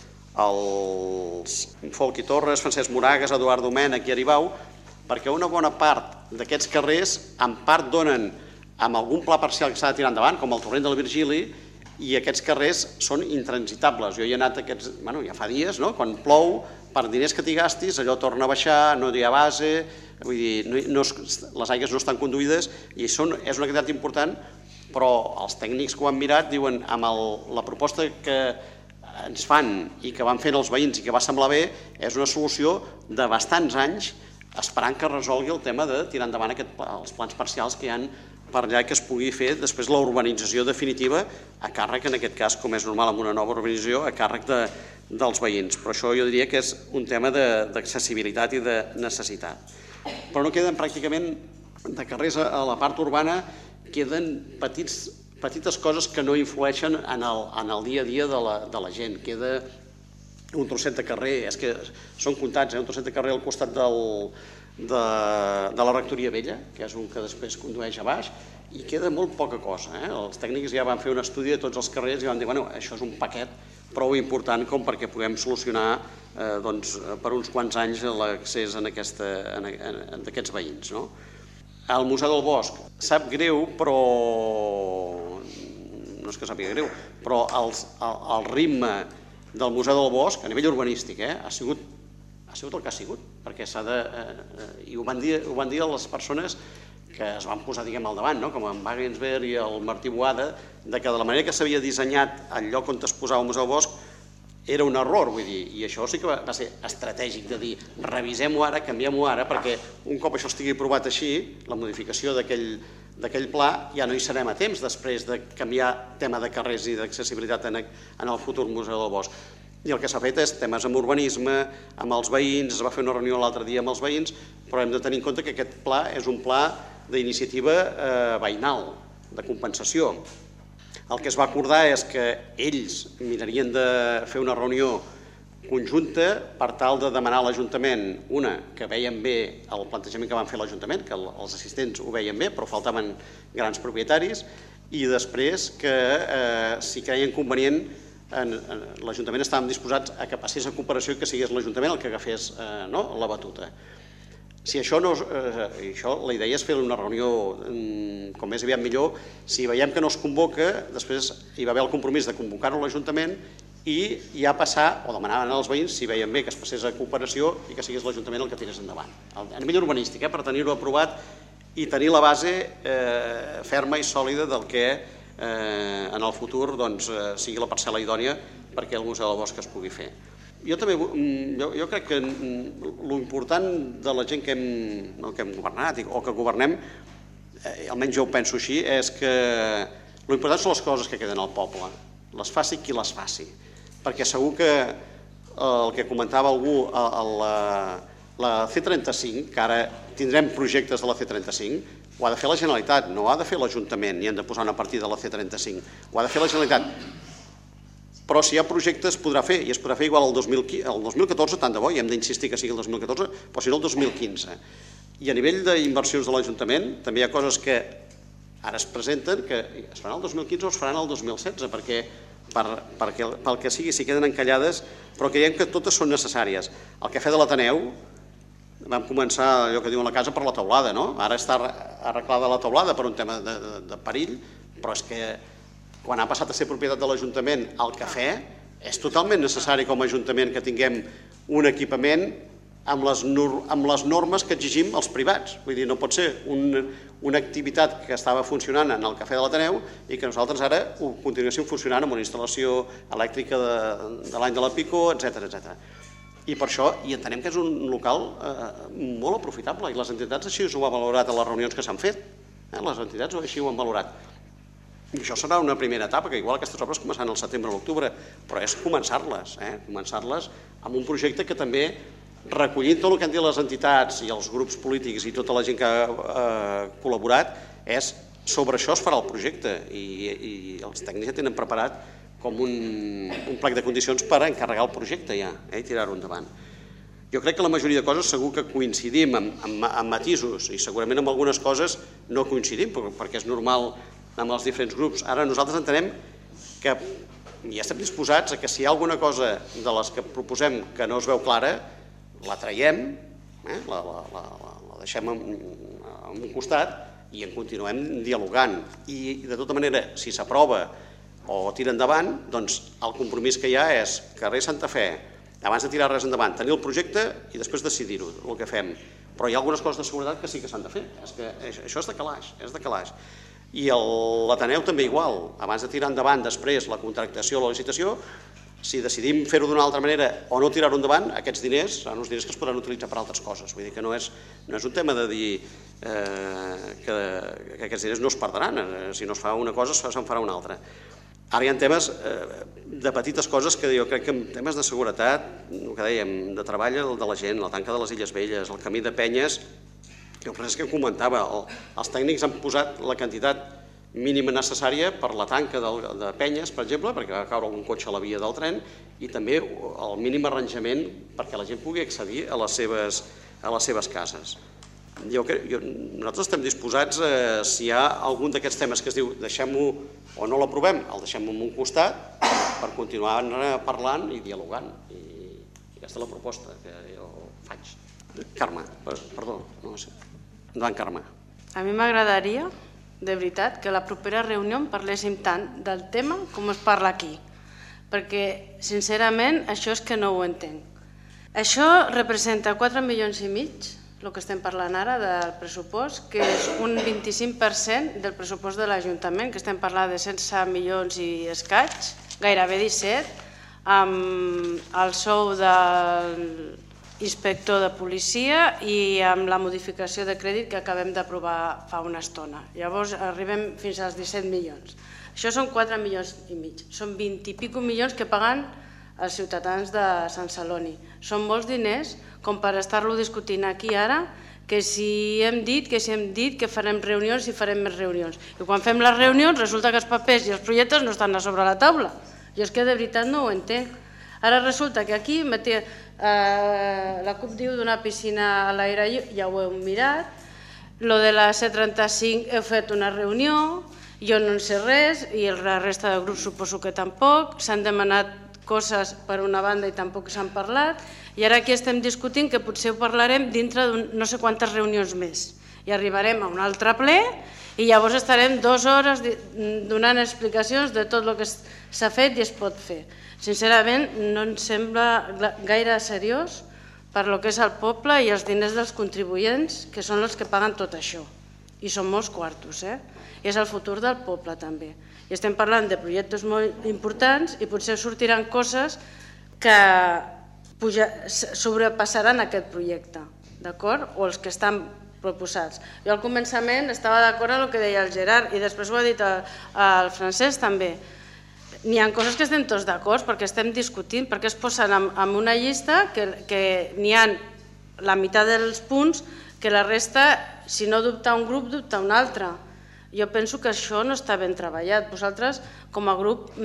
els Folk i Torres, Francesc Moragas, Eduard Domènech i Aribau, perquè una bona part d'aquests carrers en part donen amb algun pla parcial que s'ha de tirar endavant, com el Torrent del Virgili, i aquests carrers són intransitables. Jo hi he anat aquests, bueno, ja fa dies, no? Quan plou, per diners que t'hi gastis, allò torna a baixar, no hi ha base, vull dir, no, no, les aigües no estan conduïdes i són, és una quantitat important, però els tècnics que ho han mirat diuen amb el, la proposta que ens fan i que van fent els veïns i que va semblar bé, és una solució de bastants anys esperant que resolgui el tema de tirar endavant aquest, els plans parcials que hi ha per allà que es pugui fer després la urbanització definitiva a càrrec, en aquest cas, com és normal amb una nova urbanització, a càrrec de, dels veïns. Però això jo diria que és un tema d'accessibilitat i de necessitat. Però no queden pràcticament de carrers a la part urbana, queden petits, petites coses que no influeixen en el, en el dia a dia de la, de la gent. Queda un trosset de carrer, és que són comptats, eh? un trosset de carrer al costat del, de, de la rectoria vella, que és un que després condueix a baix, i queda molt poca cosa. Eh? Els tècnics ja van fer un estudi de tots els carrers i van dir, bueno, això és un paquet prou important com perquè puguem solucionar eh, doncs, per uns quants anys l'accés en, aquesta, en, en, en aquests veïns. No? El Museu del Bosc sap greu, però no és que sàpiga greu, però el, el, el ritme del Museu del Bosc, a nivell urbanístic, eh, ha, sigut, ha sigut el que ha sigut, perquè s'ha de... Eh, i ho van, dir, ho van dir les persones que es van posar, diguem, al davant, no? Com en Wagensberg i el Martí Boada, de que de la manera que s'havia dissenyat el lloc on es posava el Museu del Bosc era un error, vull dir, i això sí que va, va ser estratègic, de dir, revisem-ho ara, canviem-ho ara, perquè un cop això estigui provat així, la modificació d'aquell d'aquell pla, ja no hi serem a temps després de canviar tema de carrers i d'accessibilitat en, en el futur Museu del Bosc. I el que s'ha fet és temes amb urbanisme, amb els veïns, es va fer una reunió l'altre dia amb els veïns, però hem de tenir en compte que aquest pla és un pla d'iniciativa eh, veïnal, de compensació. El que es va acordar és que ells mirarien de fer una reunió conjunta per tal de demanar a l'Ajuntament, una, que veien bé el plantejament que van fer l'Ajuntament, que els assistents ho veien bé, però faltaven grans propietaris, i després que eh, si creien convenient, l'Ajuntament estàvem disposats a que passés a cooperació i que sigués l'Ajuntament el que agafés eh, no, la batuta. Si això no, eh, això, la idea és fer una reunió mm, com més aviat millor, si veiem que no es convoca, després hi va haver el compromís de convocar-ho a l'Ajuntament i ja passar, o demanaven als veïns, si veien bé que es passés a cooperació i que sigués l'Ajuntament el que tirés endavant. A nivell urbanístic, eh, per tenir-ho aprovat i tenir la base eh, ferma i sòlida del que eh, en el futur doncs, eh, sigui la parcel·la idònia perquè el Museu del Bosc es pugui fer. Jo també, jo, jo crec que l'important de la gent que hem, no, que hem governat o que governem, eh, almenys jo ho penso així, és que l'important són les coses que queden al poble, les faci qui les faci. Perquè segur que el que comentava algú, la, la C trenta-cinc, que ara tindrem projectes de la C trenta-cinc, ho ha de fer la Generalitat, no ho ha de fer l'Ajuntament, ni hem de posar una partida de la C trenta-cinc, ho ha de fer la Generalitat. Però si hi ha projectes podrà fer, i es podrà fer igual el dos mil catorze, tant de bo, i hem d'insistir que sigui el dos mil catorze, però si no el dos mil quinze. I a nivell d'inversions de l'Ajuntament també hi ha coses que ara es presenten que es faran el dos mil quinze o es faran el dos mil setze, perquè Per, perquè pel que sigui s'hi queden encallades, però creiem que totes són necessàries. El cafè de l'Ateneu, vam començar allò que diuen la casa per la teulada, no? Ara està arreglada la teulada per un tema de, de, de perill, però és que quan ha passat a ser propietat de l'Ajuntament el cafè, és totalment necessari com a Ajuntament que tinguem un equipament amb les, amb les normes que exigim als privats. Vull dir, no pot ser un, una activitat que estava funcionant en el cafè de l'Ateneu i que nosaltres ara ho continuéssim funcionant amb una instal·lació elèctrica de, de l'any de la Pico, etcètera, etcètera. I per això hi entenem que és un local eh, molt aprofitable i les entitats així ho han valorat a les reunions que s'han fet. Eh? Les entitats així ho han valorat. I això serà una primera etapa, que igual aquestes obres començaran al setembre o l'octubre, però és començar-les, eh? començar-les amb un projecte que també, recollint tot el que han dit les entitats i els grups polítics i tota la gent que ha eh, col·laborat, és sobre això es farà el projecte i, i els tècnics ja tenen preparat com un, un plec de condicions per encarregar el projecte ja eh, i tirar-ho endavant. Jo crec que la majoria de coses segur que coincidim amb, amb, amb matisos i segurament amb algunes coses no coincidim perquè és normal amb els diferents grups. Ara nosaltres entenem que ja estem disposats a que si hi ha alguna cosa de les que proposem que no es veu clara, la traiem, eh? la, la, la, la deixem en, en un costat i en continuem dialogant. I de tota manera, si s'aprova o tira endavant, doncs el compromís que hi ha és carrer Santa Fe, abans de tirar res endavant, tenir el projecte i després decidir-ho, el que fem. Però hi ha algunes coses de seguretat que sí que s'han de fer, és que això és de calaix, és de calaix. I l'Ateneu també igual, abans de tirar endavant després la contractació o la licitació, si decidim fer-ho d'una altra manera o no tirar-ho endavant, aquests diners seran uns diners que es podran utilitzar per altres coses. Vull dir que no és un tema de dir que aquests diners no es perdran, si no es fa una cosa se'n farà una altra. Ara hi ha temes de petites coses que jo crec que en temes de seguretat, el que dèiem, de treball de la gent, la tanca de les Illes Velles, el camí de Penyes, jo crec que comentava, els tècnics han posat la quantitat mínima necessària per la tanca de Penyes, per exemple, perquè va caure algun cotxe a la via del tren, i també el mínim arranjament perquè la gent pugui accedir a les seves cases. Nosaltres estem disposats, si hi ha algun d'aquests temes que es diu deixem-ho o no l'aprovem, el deixem en un costat per continuar parlant i dialogant. I aquesta és la proposta que jo faig. Carme, perdó, no sé. Endavant, Carme. A mi m'agradaria, de veritat, que a la propera reunió en parléssim tant del tema com es parla aquí, perquè, sincerament, això és que no ho entenc. Això representa quatre milions i mig, el que estem parlant ara del pressupost, que és un vint-i-cinc per cent del pressupost de l'Ajuntament, que estem parlant de setze milions i escaig, gairebé disset, amb el sou del inspector de policia i amb la modificació de crèdit que acabem d'aprovar fa una estona. Llavors arribem fins als disset milions. Això són quatre milions i mig. Són vint i pico milions que paguen els ciutadans de Sant Celoni. Són molts diners com per estar-lo discutint aquí ara, que si hem dit, que si hem dit que farem reunions i farem més reunions. I quan fem les reunions resulta que els papers i els projectes no estan a sobre la taula. Jo és que de veritat no ho entenc. Ara resulta que aquí la CUP diu d'una piscina a l'aire lliure, ja ho heu mirat, lo de la C trenta-cinc heu fet una reunió, jo no en sé res i la resta de grups suposo que tampoc, s'han demanat coses per una banda i tampoc s'han parlat, i ara aquí estem discutint que potser ho parlarem dintre de no sé quantes reunions més. I arribarem a un altre ple i llavors estarem dues hores donant explicacions de tot el que s'ha fet i es pot fer. Sincerament, no em sembla gaire seriós per lo que és el poble i els diners dels contribuents, que són els que paguen tot això. I són molts quartos, eh? I és el futur del poble, també. I estem parlant de projectes molt importants i potser sortiran coses que sobrepassaran aquest projecte, d'acord? O els que estan proposats. Jo al començament estava d'acord amb el que deia el Gerard i després ho ha dit el Francesc també. N'hi ha coses que estem tots d'acord perquè estem discutint, perquè es posen en una llista que n'hi ha la meitat dels punts que la resta, si no dubta un grup, dubta un altre. Jo penso que això no està ben treballat. Vosaltres, com a grup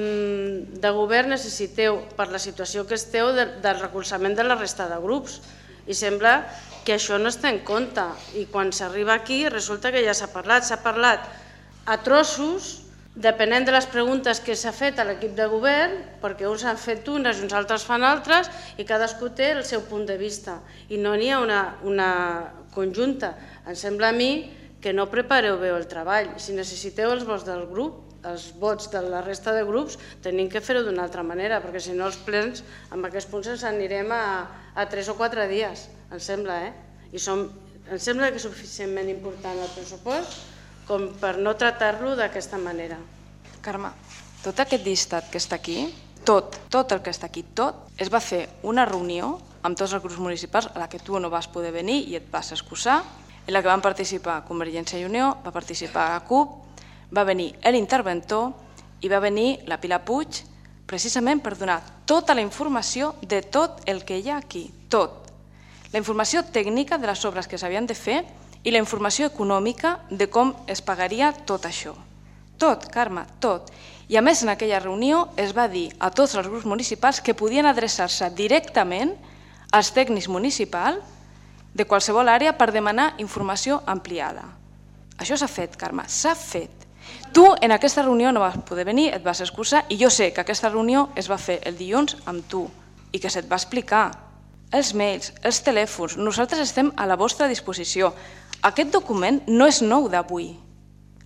de govern, necessiteu, per la situació que esteu, del recolzament de la resta de grups. I sembla que això no es té en compte. I quan s'arriba aquí, resulta que ja s'ha parlat. S'ha parlat a trossos, depenent de les preguntes que s'ha fet a l'equip de govern, perquè uns han fet unes i uns altres fan altres, i cadascú té el seu punt de vista. I no n'hi ha una conjunta. Em sembla a mi que no prepareu bé el treball. Si necessiteu els vots del grup, els vots de la resta de grups, tenim que fer-ho d'una altra manera, perquè si no els plens, amb aquests punts ens anirem a tres o quatre dies, em sembla, eh? I em sembla que és suficientment important el pressupost com per no tractar-lo d'aquesta manera. Carme, tot aquest llistat que està aquí, tot, tot el que està aquí, tot, es va fer una reunió amb tots els grups municipals a la que tu no vas poder venir i et vas excusar, en la que van participar Convergència i Unió, va participar la CUP, va venir l'interventor i va venir la Pilar Puig precisament per donar tota la informació de tot el que hi ha aquí, tot. La informació tècnica de les obres que s'havien de fer i la informació econòmica de com es pagaria tot això. Tot, Carme, tot. I a més en aquella reunió es va dir a tots els grups municipals que podien adreçar-se directament als tècnics municipals de qualsevol àrea per demanar informació ampliada. Això s'ha fet, Carme, s'ha fet. Tu en aquesta reunió no vas poder venir, et vas excusar i jo sé que aquesta reunió es va fer el dilluns amb tu i que se't va explicar. Els mails, els telèfons, nosaltres estem a la vostra disposició. Aquest document no és nou d'avui.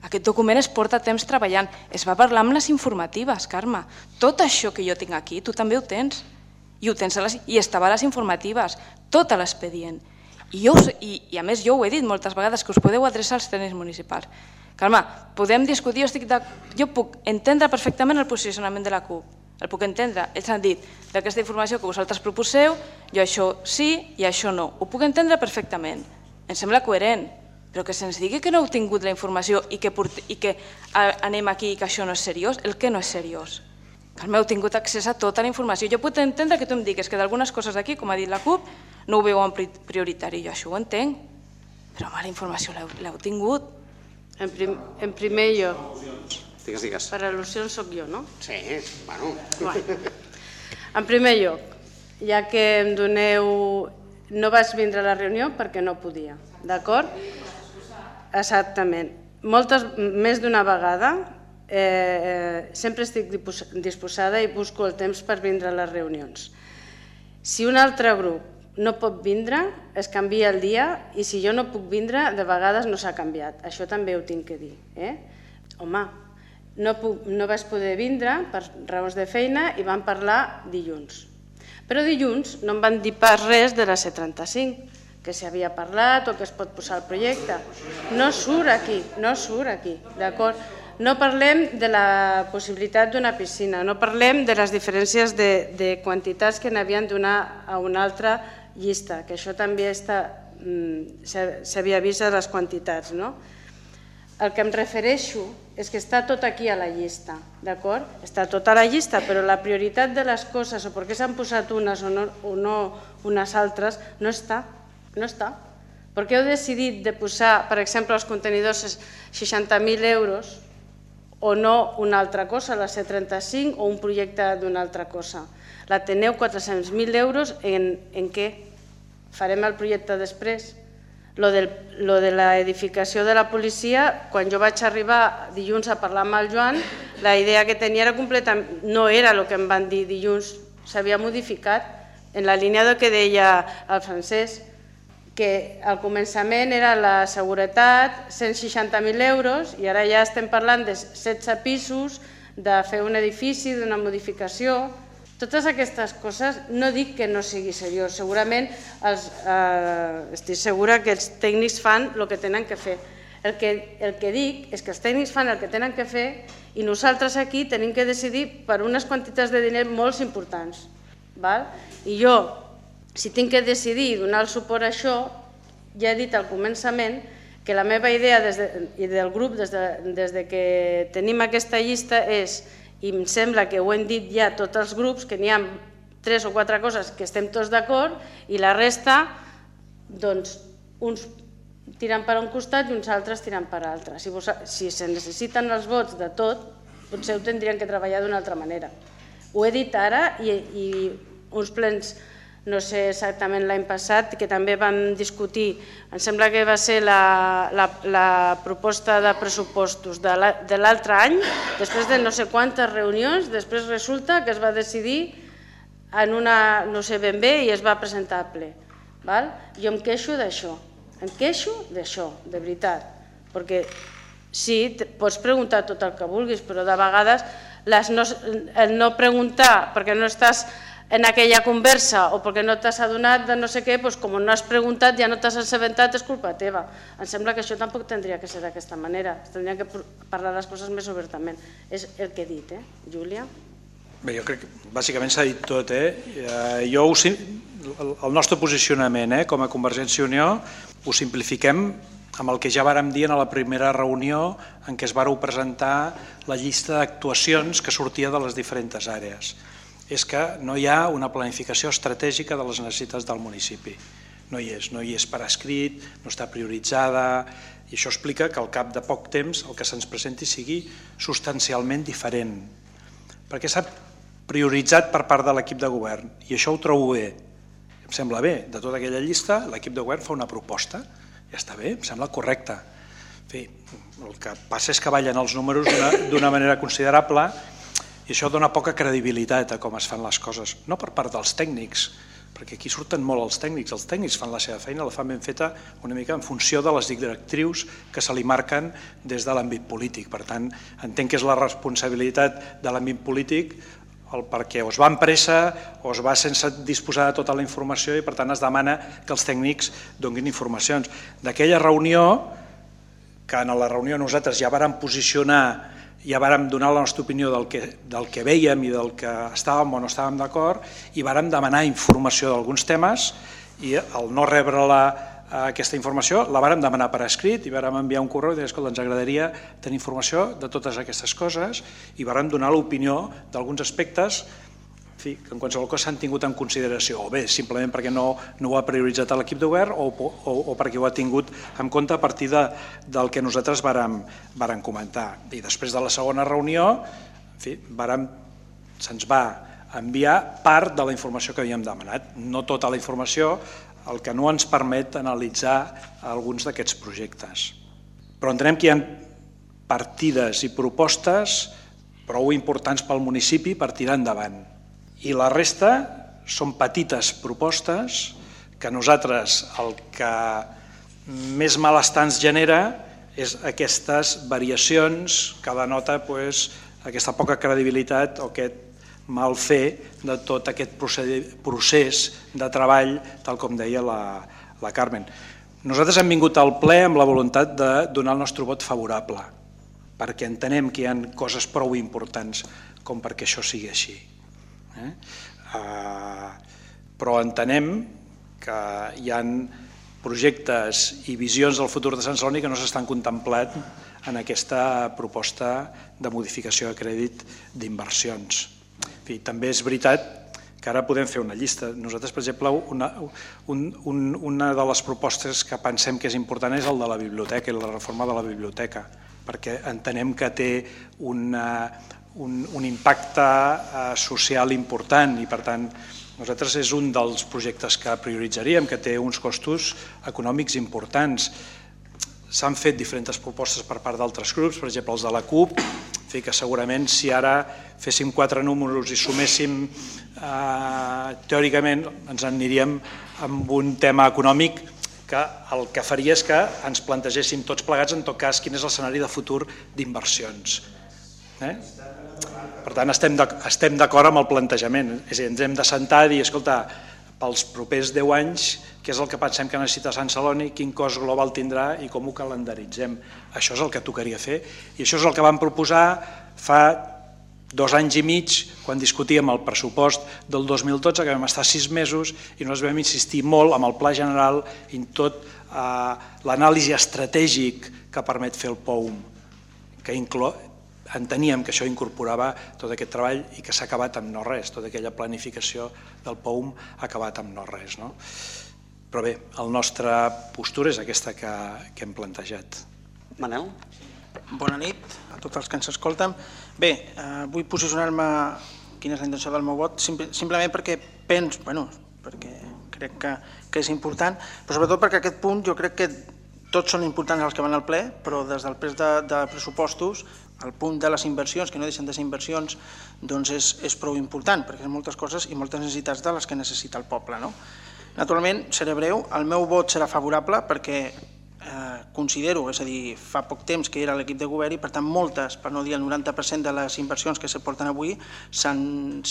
Aquest document es porta temps treballant. Es va parlar amb les informatives, Carme. Tot això que jo tinc aquí, tu també ho tens. I, ho tens a les, i estava a les informatives, tot a l'expedient. I, jo, i, I a més jo ho he dit moltes vegades, que us podeu adreçar als tècnics municipals. Carme, podem discutir, jo, estic de, jo puc entendre perfectament el posicionament de la CUP, el puc entendre, ells han dit d'aquesta informació que vosaltres proposeu, jo això sí i això no, ho puc entendre perfectament, em sembla coherent, però que se'ns digui que no heu tingut la informació i que, i que anem aquí i que això no és seriós, el que no és seriós. Carme, heu tingut accés a tota la informació. Jo puc entendre que tu em digues que d'algunes coses d'aquí, com ha dit la CUP, no ho veuen prioritari, jo això ho entenc, però home, la informació l'heu tingut. En, prim, en primer lloc, digues, digues. Per al·lusions soc jo, no? Sí, bueno. bueno. En primer lloc, ja que em doneu... No vaig vindre a la reunió perquè no podia, d'acord? Exactament. Moltes, més d'una vegada, eh, sempre estic disposada i busco el temps per vindre a les reunions. Si un altre grup no pot vindre, es canvia el dia, i si jo no puc vindre, de vegades no s'ha canviat. Això també ho tinc que dir. Eh? Home, no, puc, no vaig poder vindre per raons de feina i vam parlar dilluns. Però dilluns no em van dir pas res de la C trenta-cinc, que s'hi havia parlat o que es pot posar el projecte. No surt aquí, no surt aquí, d'acord? No parlem de la possibilitat d'una piscina, no parlem de les diferències de, de quantitats que n'havien donar a una altra llista, que això també s'havia vist a les quantitats, no? El que em refereixo és que està tot aquí a la llista, d'acord? Està tot a la llista, però la prioritat de les coses, o per què s'han posat unes o no, o no unes altres, no està, no està. Per què heu decidit de posar, per exemple, els contenidors seixanta mil euros o no una altra cosa, la C trenta-cinc o un projecte d'una altra cosa? La teniu quatre-cents mil euros en, en què? Farem el projecte després? Lo, del, lo de l'edificació de la policia, quan jo vaig arribar dilluns a parlar amb el Joan, la idea que tenia era completament, no era el que em van dir dilluns, s'havia modificat en la línia del que deia el Francesc, que al començament era la seguretat, cent seixanta mil euros, i ara ja estem parlant de setze pisos, de fer un edifici, d'una modificació. Totes aquestes coses no dic que no sigui seriós, segurament els, eh, estic segura que els tècnics fan el que tenen que fer. El que, el que dic és que els tècnics fan el que tenen que fer i nosaltres aquí tenim que decidir per unes quantitats de diner molt importants. Val? I jo, si tinc que decidir donar el suport a això, ja he dit al començament que la meva idea des de, i del grup des de, des de que tenim aquesta llista és, i em sembla que ho hem dit ja tots els grups, que n'hi ha tres o quatre coses que estem tots d'acord i la resta, doncs, uns tiren per un costat i uns altres tiren per l'altre. Si, si se necessiten els vots de tot, potser ho tindrien que treballar d'una altra manera. Ho he dit ara i, i uns plens, no sé exactament l'any passat, que també vam discutir, em sembla que va ser la, la, la proposta de pressupostos de l'altre any, després de no sé quantes reunions, després resulta que es va decidir en una, no sé ben bé, i es va presentar al ple. Val? Jo em queixo d'això, em queixo d'això, de veritat, perquè sí, pots preguntar tot el que vulguis, però de vegades les no, el no preguntar perquè no estàs en aquella conversa o perquè no t'has adonat de no sé què, doncs com no has preguntat, ja no t'has assabentat, és culpa teva. Em sembla que això tampoc tindria que ser d'aquesta manera, tindria que parlar les coses més obertament. És el que he dit, eh, Júlia? Bé, jo crec que bàsicament s'ha dit tot, eh? Jo ho, el nostre posicionament, eh, com a Convergència i Unió, ho simplifiquem amb el que ja vàrem dir en la primera reunió en què es vàreu presentar la llista d'actuacions que sortia de les diferents àrees. És que no hi ha una planificació estratègica de les necessitats del municipi. No hi és, no hi és per escrit, no està prioritzada, i això explica que al cap de poc temps el que se'ns presenti sigui substancialment diferent. Perquè s'ha prioritzat per part de l'equip de govern, i això ho trobo bé. Em sembla bé, de tota aquella llista, l'equip de govern fa una proposta, ja està bé, em sembla correcte. En fi, el que passa és que ballen els números d'una manera considerable i això dona poca credibilitat a com es fan les coses, no per part dels tècnics, perquè aquí surten molt els tècnics. Els tècnics fan la seva feina, la fan ben feta una mica en funció de les directrius que se li marquen des de l'àmbit polític. Per tant, entenc que és la responsabilitat de l'àmbit polític perquè o es va amb pressa o es va sense disposar de tota la informació i per tant es demana que els tècnics donin informacions. D'aquella reunió, que en la reunió nosaltres ja vàrem posicionar, ja vàrem donar la nostra opinió del que, del que vèiem i del que estàvem o no estàvem d'acord i vàrem demanar informació d'alguns temes i al no rebre-la aquesta informació la vàrem demanar per escrit i vàrem enviar un correu i dir, escolta, ens agradaria tenir informació de totes aquestes coses i vàrem donar l'opinió d'alguns aspectes que en qualsevol cosa s'han tingut en consideració, o bé, simplement perquè no ho ha prioritzat l'equip de govern o perquè ho ha tingut en compte a partir del que nosaltres vàrem comentar. I després de la segona reunió se'ns va enviar part de la informació que havíem demanat, no tota la informació, el que no ens permet analitzar alguns d'aquests projectes. Però entenem que hi ha partides i propostes prou importants pel municipi per tirar endavant. I la resta són petites propostes que nosaltres el que més malestar ens genera és aquestes variacions que denota aquesta poca credibilitat o aquest mal fer de tot aquest procés de treball, tal com deia la Carmen. Nosaltres hem vingut al ple amb la voluntat de donar el nostre vot favorable, perquè entenem que hi ha coses prou importants com perquè això sigui així. Però entenem que hi ha projectes i visions del futur de Sant Celoni que no s'estan contemplant en aquesta proposta de modificació de crèdit d'inversions. També és veritat que ara podem fer una llista. Nosaltres, per exemple, una de les propostes que pensem que és important és el de la biblioteca i la reforma de la biblioteca, perquè entenem que té un impacte social important i, per tant, nosaltres és un dels projectes que prioritzaríem, que té uns costos econòmics importants. S'han fet diferents propostes per part d'altres grups, per exemple els de la CUP, que segurament si ara féssim quatre números i suméssim teòricament ens aniríem amb un tema econòmic que el que faria és que ens plantegéssim tots plegats en tot cas quin és l'escenari de futur d'inversions. Per tant, estem d'acord amb el plantejament, és a dir, ens hem de sentar i dir, escolta, pels propers deu anys, què és el que pensem que necessita Sant Celoni, quin cost global tindrà i com ho calendaritzem. Això és el que tocaria fer i això és el que vam proposar fa dos anys i mig quan discutíem el pressupost del dos mil dotze, que vam estar sis mesos i nosaltres vam insistir molt amb el pla general i en tot l'anàlisi estratègic que permet fer el P O U M, que enteníem que això incorporava tot aquest treball i que s'ha acabat amb no res, tota aquella planificació del P O U M ha acabat amb no res. Però bé, la nostra postura és aquesta que hem plantejat. Manel? Bona nit a tots els que ens escolten. Bé, vull posicionar-me quina és la intenció del meu vot, simplement perquè penso, bueno, perquè crec que és important, però sobretot perquè aquest punt jo crec que tots són importants els que van al ple, però des del pes de pressupostos el punt de les inversions, que no deixen de ser inversions, doncs és prou important, perquè són moltes coses i moltes necessitats de les que necessita el poble. Naturalment, seré breu, el meu vot serà favorable perquè considero, és a dir, fa poc temps que era l'equip de govern i per tant moltes, per no dir el noranta per cent de les inversions que s'aporten avui s'han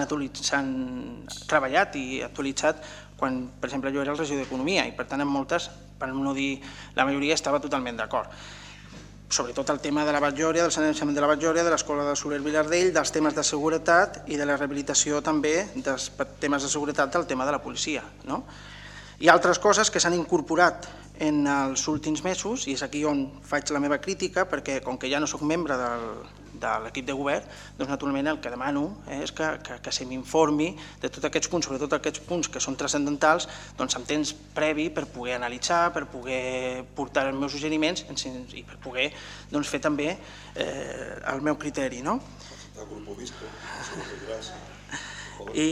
treballat i actualitzat quan, per exemple, jo era el regidor d'Economia i per tant en moltes, per no dir la majoria, estava totalment d'acord. Sobretot el tema de la Batllòria, del sanejament de la Batllòria, de l'escola de Soler Vilardell, dels temes de seguretat i de la rehabilitació també dels temes de seguretat del tema de la policia. Hi ha altres coses que s'han incorporat en els últims mesos i és aquí on faig la meva crítica perquè com que ja no soc membre de l'equip de govern, doncs naturalment el que demano és que se m'informi de tots aquests punts, sobretot aquests punts que són transcendentals, doncs amb temps previ per poder analitzar, per poder portar els meus suggeriments i per poder fer també el meu criteri. I,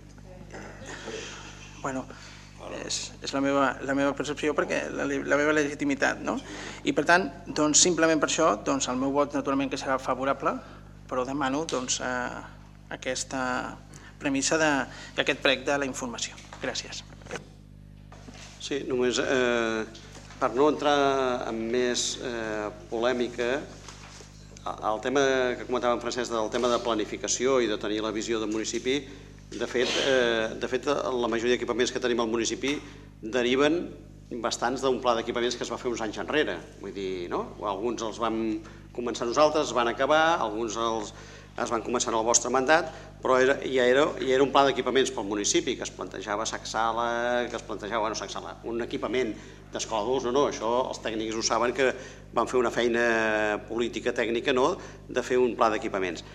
bueno, és la meva percepció perquè la meva legitimitat. I per tant, simplement per això, el meu vot naturalment que serà favorable, però demano aquesta premissa d'aquest plec de la informació. Gràcies. Sí, només per no entrar en més polèmica, el tema que comentava en Francesc del tema de planificació i de tenir la visió del municipi, de fet, de fet la majoria d'equipaments que tenim al municipi deriven bastants d'un pla d'equipaments que es va fer uns anys enrere. Vull dir, no? Alguns els vam començar nosaltres, es van acabar, alguns els es van començar en el vostre mandat, però ja era un pla d'equipaments pel municipi, que es plantejava Sacsala, que es plantejava, no Sacsala, un equipament d'escola d'adults, no, no, això els tècnics ho saben que van fer una feina política tècnica, no?, de fer un pla d'equipaments.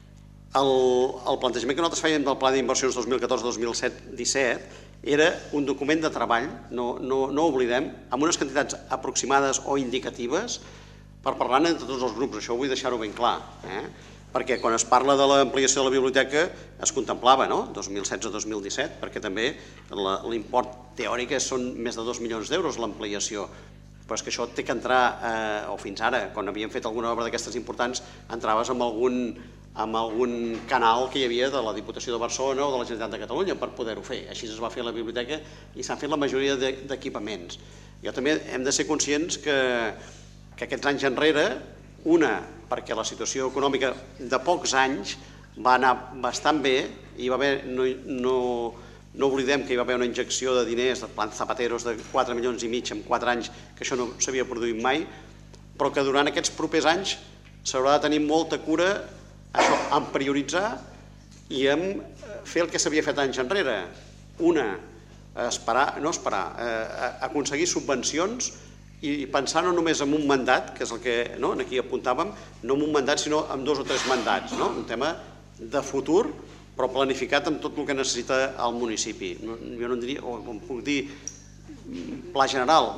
El plantejament que nosaltres fèiem del pla d'inversions dos mil catorze dos mil disset era un document de treball, no oblidem, amb unes quantitats aproximades o indicatives per parlar-ne entre tots els grups, això vull deixar-ho ben clar, perquè quan es parla de l'ampliació de la biblioteca es contemplava, no?, dos mil setze dos mil disset, perquè també l'import teòric són més de dos milions d'euros l'ampliació, però és que això té que entrar, o fins ara, quan havíem fet alguna obra d'aquestes importants, entraves amb algun amb algun canal que hi havia de la Diputació de Barcelona o de la Generalitat de Catalunya per poder-ho fer. Així es va fer la biblioteca i s'han fet la majoria d'equipaments. Jo també hem de ser conscients que aquests anys enrere, una, perquè la situació econòmica de pocs anys va anar bastant bé, i va haver, no oblidem que hi va haver una injecció de diners, de plans zapateros de quatre milions i mig en quatre anys, que això no s'havia produït mai, però que durant aquests propers anys s'haurà de tenir molta cura això, en prioritzar i en fer el que s'havia fet anys enrere. Una, esperar, no esperar, aconseguir subvencions i pensar no només en un mandat, que és el que aquí apuntàvem, no en un mandat sinó en dos o tres mandats, un tema de futur però planificat amb tot el que necessita el municipi. Jo no en diria, o em puc dir pla general,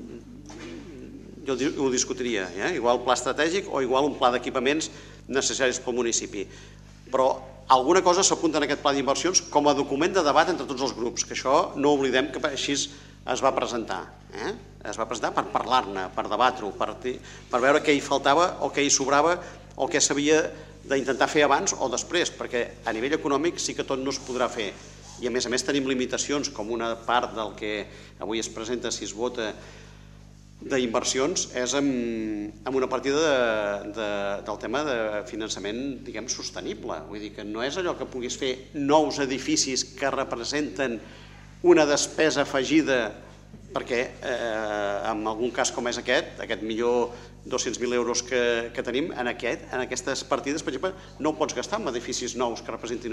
jo ho discutiria, igual pla estratègic o igual un pla d'equipaments necessaris pel municipi. Però alguna cosa s'apunta en aquest pla d'inversions com a document de debat entre tots els grups, que això no oblidem que així es va presentar. Es va presentar per parlar-ne, per debat-ho, per veure què hi faltava o què hi sobrava o què s'havia d'intentar fer abans o després, perquè a nivell econòmic sí que tot no es podrà fer. I a més a més tenim limitacions, com una part del que avui es presenta si es vota d'inversions és amb una partida del tema de finançament, diguem, sostenible. Vull dir que no és allò que puguis fer nous edificis que representen una despesa afegida, perquè en algun cas com és aquest, aquest millor dos-cents mil euros que tenim, en aquestes partides, per exemple, no ho pots gastar en edificis nous que representin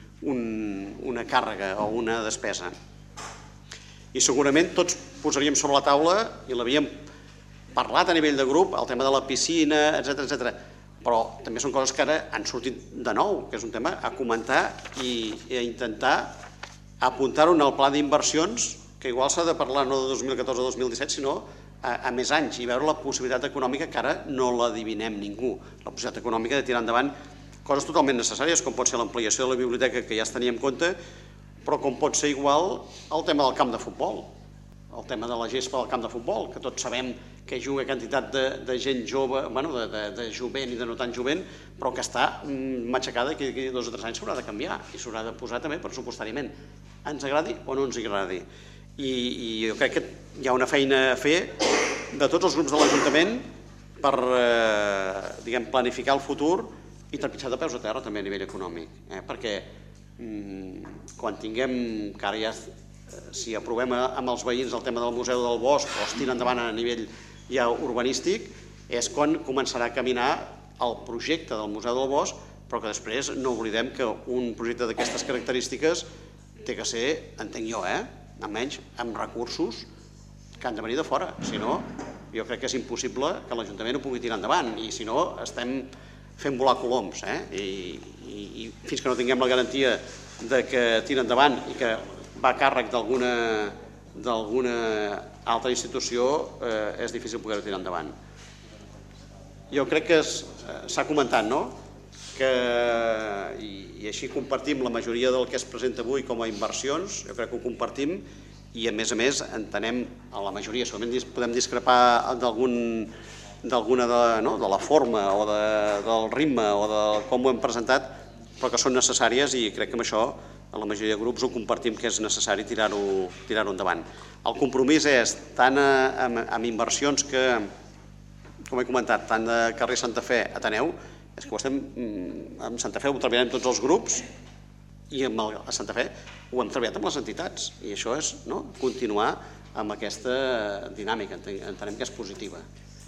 una càrrega o una despesa. I segurament tots posaríem sobre la taula, i l'havíem parlat a nivell de grup, el tema de la piscina, etcètera, però també són coses que ara han sortit de nou, que és un tema a comentar i a intentar apuntar-ho en el pla d'inversions, que igual s'ha de parlar no de dos mil catorze a dos mil disset, sinó a més anys, i veure la possibilitat econòmica que ara no l'adivinem ningú, la possibilitat econòmica de tirar endavant coses totalment necessàries, com pot ser l'ampliació de la biblioteca, que ja es tenia en compte, però com pot ser igual el tema del camp de futbol, el tema de la gespa del camp de futbol, que tots sabem que juga quantitat de gent jove, de jovent i de no tan jovent, però que està matxacada i que d'aquí dos o tres anys s'haurà de canviar i s'haurà de posar també pressupostàriament, ens agradi o no ens agradi. I jo crec que hi ha una feina a fer de tots els grups de l'Ajuntament per planificar el futur i trepitjar de peus a terra també a nivell econòmic, perquè quan tinguem, que ara ja, si aprovem amb els veïns el tema del Museu del Bosc o es tira endavant a nivell ja urbanístic, és quan començarà a caminar el projecte del Museu del Bosc, però que després no oblidem que un projecte d'aquestes característiques té que ser, entenc jo, almenys amb recursos que han de venir de fora, si no, jo crec que és impossible que l'Ajuntament ho pugui tirar endavant i si no estem fent volar coloms i fins que no tinguem la garantia que tira endavant i que va a càrrec d'alguna altra institució és difícil poder-ho tirar endavant. Jo crec que s'ha comentat, no?, i així compartim la majoria del que es presenta avui com a inversions, jo crec que ho compartim i a més a més entenem a la majoria, solament podem discrepar d'alguna de la forma o del ritme o de com ho hem presentat, però que són necessàries i crec que amb això a la majoria de grups ho compartim que és necessari tirar-ho tirar-ho endavant. El compromís és tant amb, amb inversions que, com he comentat, tant de carrer Santa Fe a Ateneu, és que ho estem, amb Santa Fe ho treballarem tots els grups i amb el, a Santa Fe ho hem treballat amb les entitats i això és no, continuar amb aquesta dinàmica, entenem que és positiva.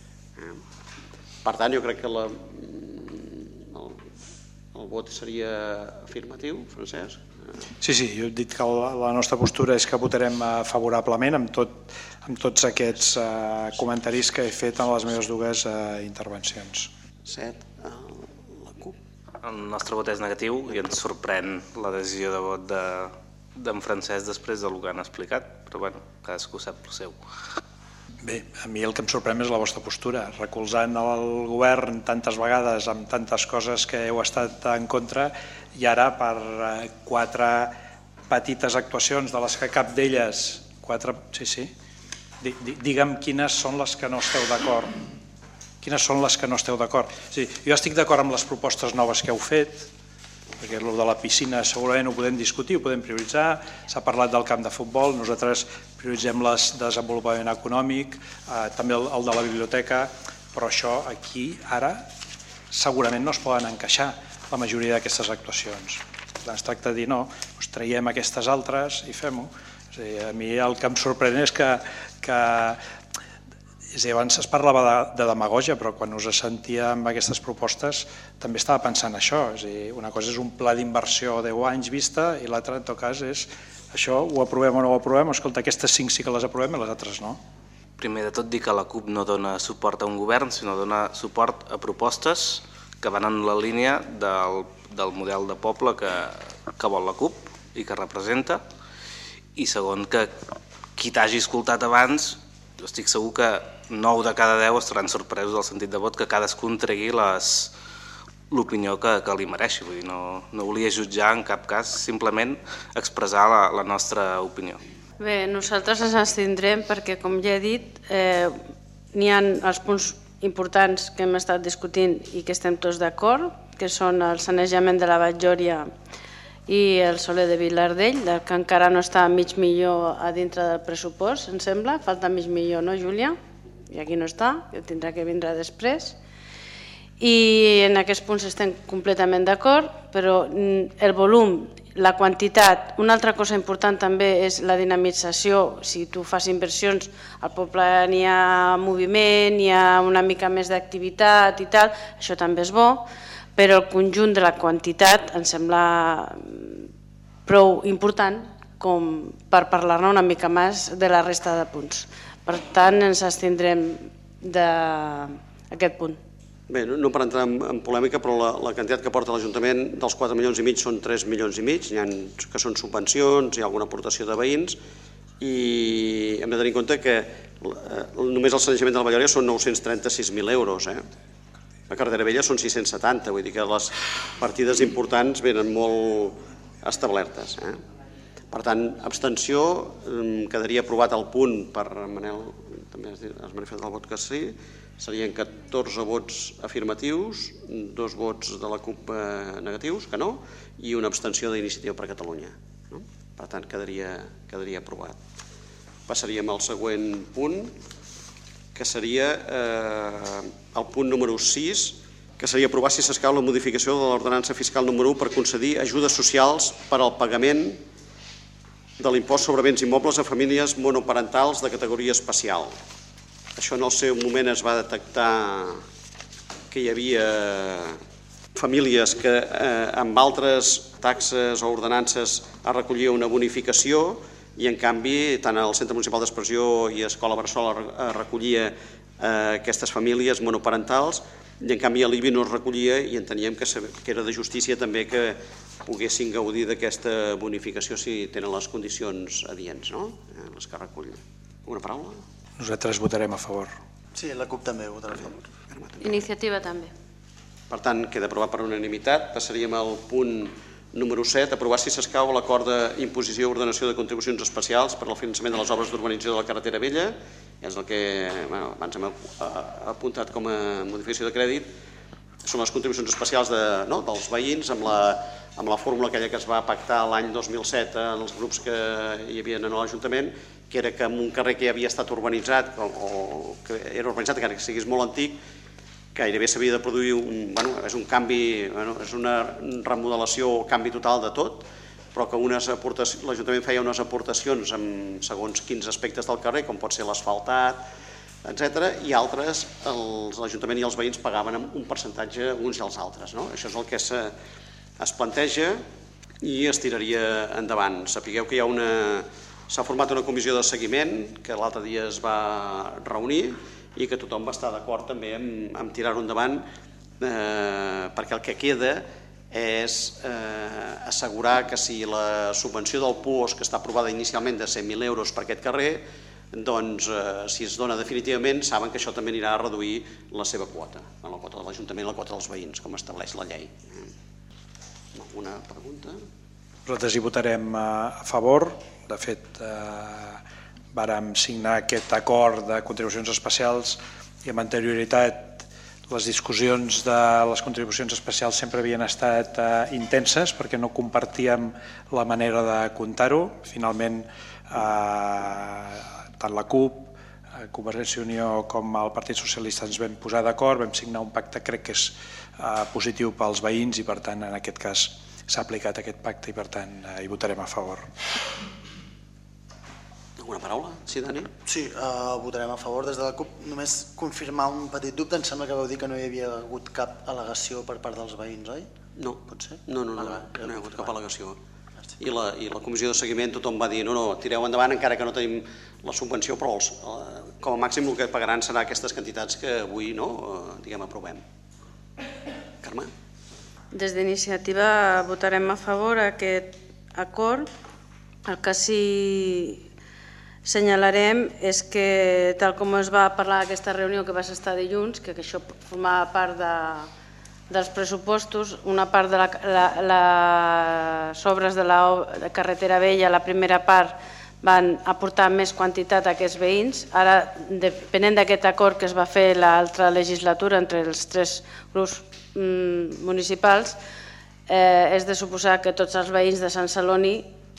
Per tant, jo crec que la, el, el vot seria afirmatiu, Francesc? Sí, sí, jo he dit que la nostra postura és que votarem favorablement amb, tot, amb tots aquests uh, comentaris que he fet en les meves dues uh, intervencions. Set, la CUP. El nostre vot és negatiu i ens sorprèn la decisió de vot de, d'en Francesc després del que han explicat, però bueno, cadascú sap el seu. Bé, a mi el que em sorprèn és la vostra postura, recolzant el govern tantes vegades amb tantes coses que heu estat en contra i ara per quatre petites actuacions de les que cap d'elles, quatre, sí, sí, digue'm quines són les que no esteu d'acord, quines són les que no esteu d'acord. Sí, jo estic d'acord amb les propostes noves que heu fet, perquè el de la piscina segurament ho podem discutir, ho podem prioritzar, s'ha parlat del camp de futbol, nosaltres prioritzem el desenvolupament econòmic, eh, també el, el de la biblioteca, però això aquí ara segurament no es poden encaixar la majoria d'aquestes actuacions. Per tant, es tracta de dir no, doncs traiem aquestes altres i fem-ho. És a dir, a mi el que em sorprèn és que, que és a dir, abans es parlava de, de demagogia, però quan us sentia amb aquestes propostes també estava pensant això. És a dir, una cosa és un pla d'inversió a deu anys vista i l'altra, en tot cas, és això ho aprovem o no ho aprovem. Escolta, aquestes cinc sí que les aprovem i les altres no. Primer de tot dir que la CUP no dona suport a un govern, sinó dona suport a propostes que van en la línia del, del model de poble que, que vol la CUP i que representa. I segon, que qui t'hagi escoltat abans, jo estic segur que nou de cada deu estaran sorpresos del sentit de vot que cadascun tregui l'opinió que, que li mereixi. Vull dir, no, no volia jutjar en cap cas, simplement expressar la, la nostra opinió. Bé, nosaltres ens abstindrem perquè, com ja he dit, eh, n'hi ha els punts importants que hem estat discutint i que estem tots d'acord, que són el sanejament de la Batllòria i el Soler de Vilardell, que encara no està mig milió a dintre del pressupost, em sembla. Falta mig milió, no, Júlia? I aquí no està, que tindrà que vindre després. I en aquests punts estem completament d'acord, però el volum, la quantitat, una altra cosa important també és la dinamització. Si tu fas inversions, al poble n'hi ha moviment, n'hi ha una mica més d'activitat i tal, això també és bo, però el conjunt de la quantitat em sembla prou important com per parlar-ne una mica més de la resta de punts. Per tant, ens abstindrem d'aquest punt. Bé, no per entrar en polèmica, però la, la quantitat que porta l'Ajuntament dels quatre milions i mig són tres milions i mig, n'hi ha que són subvencions, hi ha alguna aportació de veïns i hem de tenir en compte que només el sanejament de la Batllòria són nou-cents trenta-sis mil euros. Eh? A Cardera Vella són sis-cents setanta, vull dir que les partides importants venen molt establertes. Eh? Per tant, abstenció, quedaria aprovat el punt per Manel, també has manifestat el vot que sí, serien catorze vots afirmatius, dos vots de la CUP negatius, que no, i una abstenció d'Iniciativa per Catalunya. No? Per tant, quedaria, quedaria aprovat. Passaríem al següent punt, que seria eh, el punt número sis, que seria aprovar si s'escau la modificació de l'ordenança fiscal número u per concedir ajudes socials per al pagament de l'impost sobre béns immobles a famílies monoparentals de categoria especial. Això en el seu moment es va detectar que hi havia famílies que eh, amb altres taxes o ordenances es recollia una bonificació i en canvi tant el Centre Municipal d'Expressió i Escola Bressol es recollia eh, aquestes famílies monoparentals i en canvi a l'I B I no es recollia i enteníem que, que era de justícia també que poguessin gaudir d'aquesta bonificació si tenen les condicions adients, no? Eh, les que recull. Una paraula? Nosaltres votarem a favor. Sí, la CUP també votarà a favor. Iniciativa també. Per tant, queda aprovat per unanimitat. Passaríem al punt número set, aprovar si s'escau l'acord d'imposició i ordenació de contribucions especials per al finançament de les obres d'urbanització de la carretera vella. És el que bueno, abans hem apuntat com a modificació de crèdit. Són les contribucions especials de, no, dels veïns amb la, amb la fórmula aquella que es va pactar l'any dos mil set en els grups que hi havia en l'Ajuntament, que era que en un carrer que ja havia estat urbanitzat, o que era urbanitzat, encara que siguis molt antic, gairebé s'havia de produir un, bueno, és un canvi, bueno, és una remodelació o canvi total de tot, però que l'Ajuntament feia unes aportacions en segons quins aspectes del carrer, com pot ser l'asfaltat, etcètera, i altres, l'Ajuntament i els veïns pagaven un percentatge uns i els altres. Això és el que es planteja i es tiraria endavant. Sapigueu que hi ha una... s'ha format una comissió de seguiment que l'altre dia es va reunir i que tothom va estar d'acord també en tirar-ho endavant, perquè el que queda és assegurar que si la subvenció del puosc, que està aprovada inicialment de cent mil euros per aquest carrer, doncs si es dona definitivament saben que això també anirà a reduir la seva quota, la quota de l'Ajuntament i la quota dels veïns, com estableix la llei. Alguna pregunta? Nosaltres hi votarem a favor. De fet, vàrem signar aquest acord de contribucions especials i amb anterioritat les discussions de les contribucions especials sempre havien estat intenses perquè no compartíem la manera de comptar-ho. Finalment, tant la CUP, Convergència i Unió com el Partit Socialista ens vam posar d'acord, vam signar un pacte, crec que és positiu pels veïns i per tant en aquest cas s'ha aplicat aquest pacte i per tant hi votarem a favor. Alguna paraula? Sí, Dani? Sí, votarem a favor. Des de la CUP només confirmar un petit dubte, em sembla que vau dir que no hi havia hagut cap al·legació per part dels veïns, oi? No. Pot ser? No, no, no, no hi ha hagut cap al·legació. I la comissió de seguiment tothom va dir no, no, tireu endavant encara que no tenim la subvenció, però com a màxim el que pagaran serà aquestes quantitats que avui aprovem. Carme? Des d'iniciativa votarem a favor aquest acord. El que sí senyalarem és que, tal com es va parlar en aquesta reunió que va estar dilluns, que això formava part dels pressupostos, una part de les obres de la carretera vella, la primera part, van aportar més quantitat a aquests veïns. Ara, depenent d'aquest acord que es va fer l'altra legislatura entre els tres grups municipals, és de suposar que tots els veïns de Sant Celoni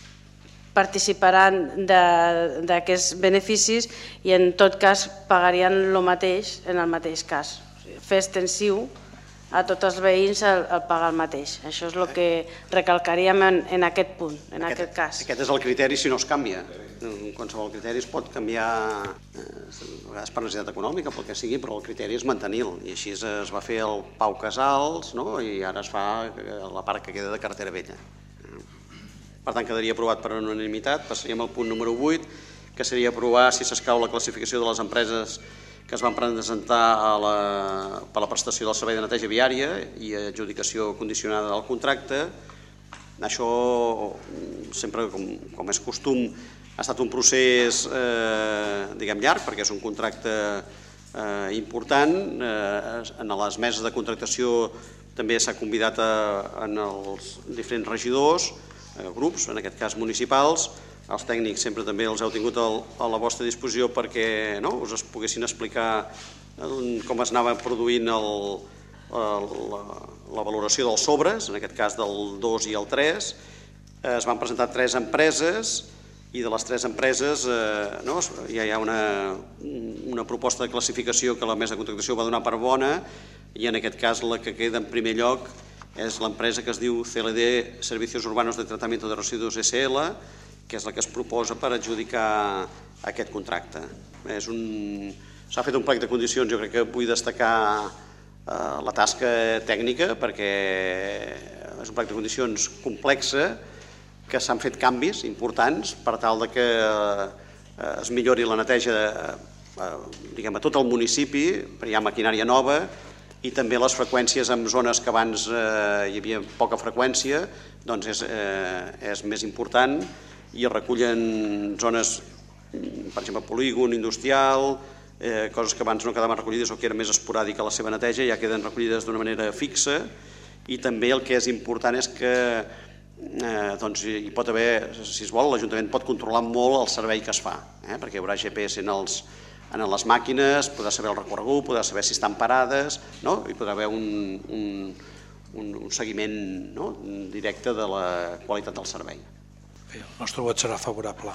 participaran d'aquests beneficis i en tot cas pagarien el mateix en el mateix cas. Fer extensiu a tots els veïns el pagar el mateix. Això és el que recalcaríem en aquest punt, en aquest cas. Aquest és el criteri si no es canvia. Qualsevol criteri es pot canviar, a vegades per necessitat econòmica, pel que sigui, però el criteri és mantenir-lo. I així es va fer el Pau Casals i ara es fa la part que queda de carretera vella. Per tant, quedaria aprovat per unanimitat. Passaríem al punt número vuit, que seria aprovar si s'escau la classificació de les empreses que es van presentar per la prestació del servei de neteja viària i adjudicació condicionada del contracte. Això, sempre com és costum, ha estat un procés llarg, perquè és un contracte important. En les meses de contractació també s'ha convidat en els diferents regidors, grups, en aquest cas municipals. Els tècnics sempre també els heu tingut a la vostra disposició perquè us poguessin explicar com es anava produint la valoració dels sobres, en aquest cas del dos i el tres. Es van presentar tres empreses i de les tres empreses ja hi ha una proposta de classificació que la mesa de contractació va donar per bona i en aquest cas la que queda en primer lloc és l'empresa que es diu C L D Servicios Urbanos de Tratamiento de Residuos S L, que és la que es proposa per adjudicar aquest contracte. S'ha fet un plec de condicions, jo crec que vull destacar la tasca tècnica perquè és un plec de condicions complexa, que s'han fet canvis importants per tal que es millori la neteja a tot el municipi, perquè hi ha maquinària nova, i també les freqüències en zones que abans hi havia poca freqüència, doncs és més important i es recullen zones, per exemple, polígon, industrial, coses que abans no quedaven recollides o que era més esporàdica la seva neteja, ja queden recollides d'una manera fixa i també el que és important és que hi pot haver, si es vol, l'Ajuntament pot controlar molt el servei que es fa, perquè hi haurà G P S en els en les màquines, podrà saber el recorregut, podrà saber si estan parades, i podrà haver un seguiment directe de la qualitat del servei. Bé, el nostre vot serà favorable.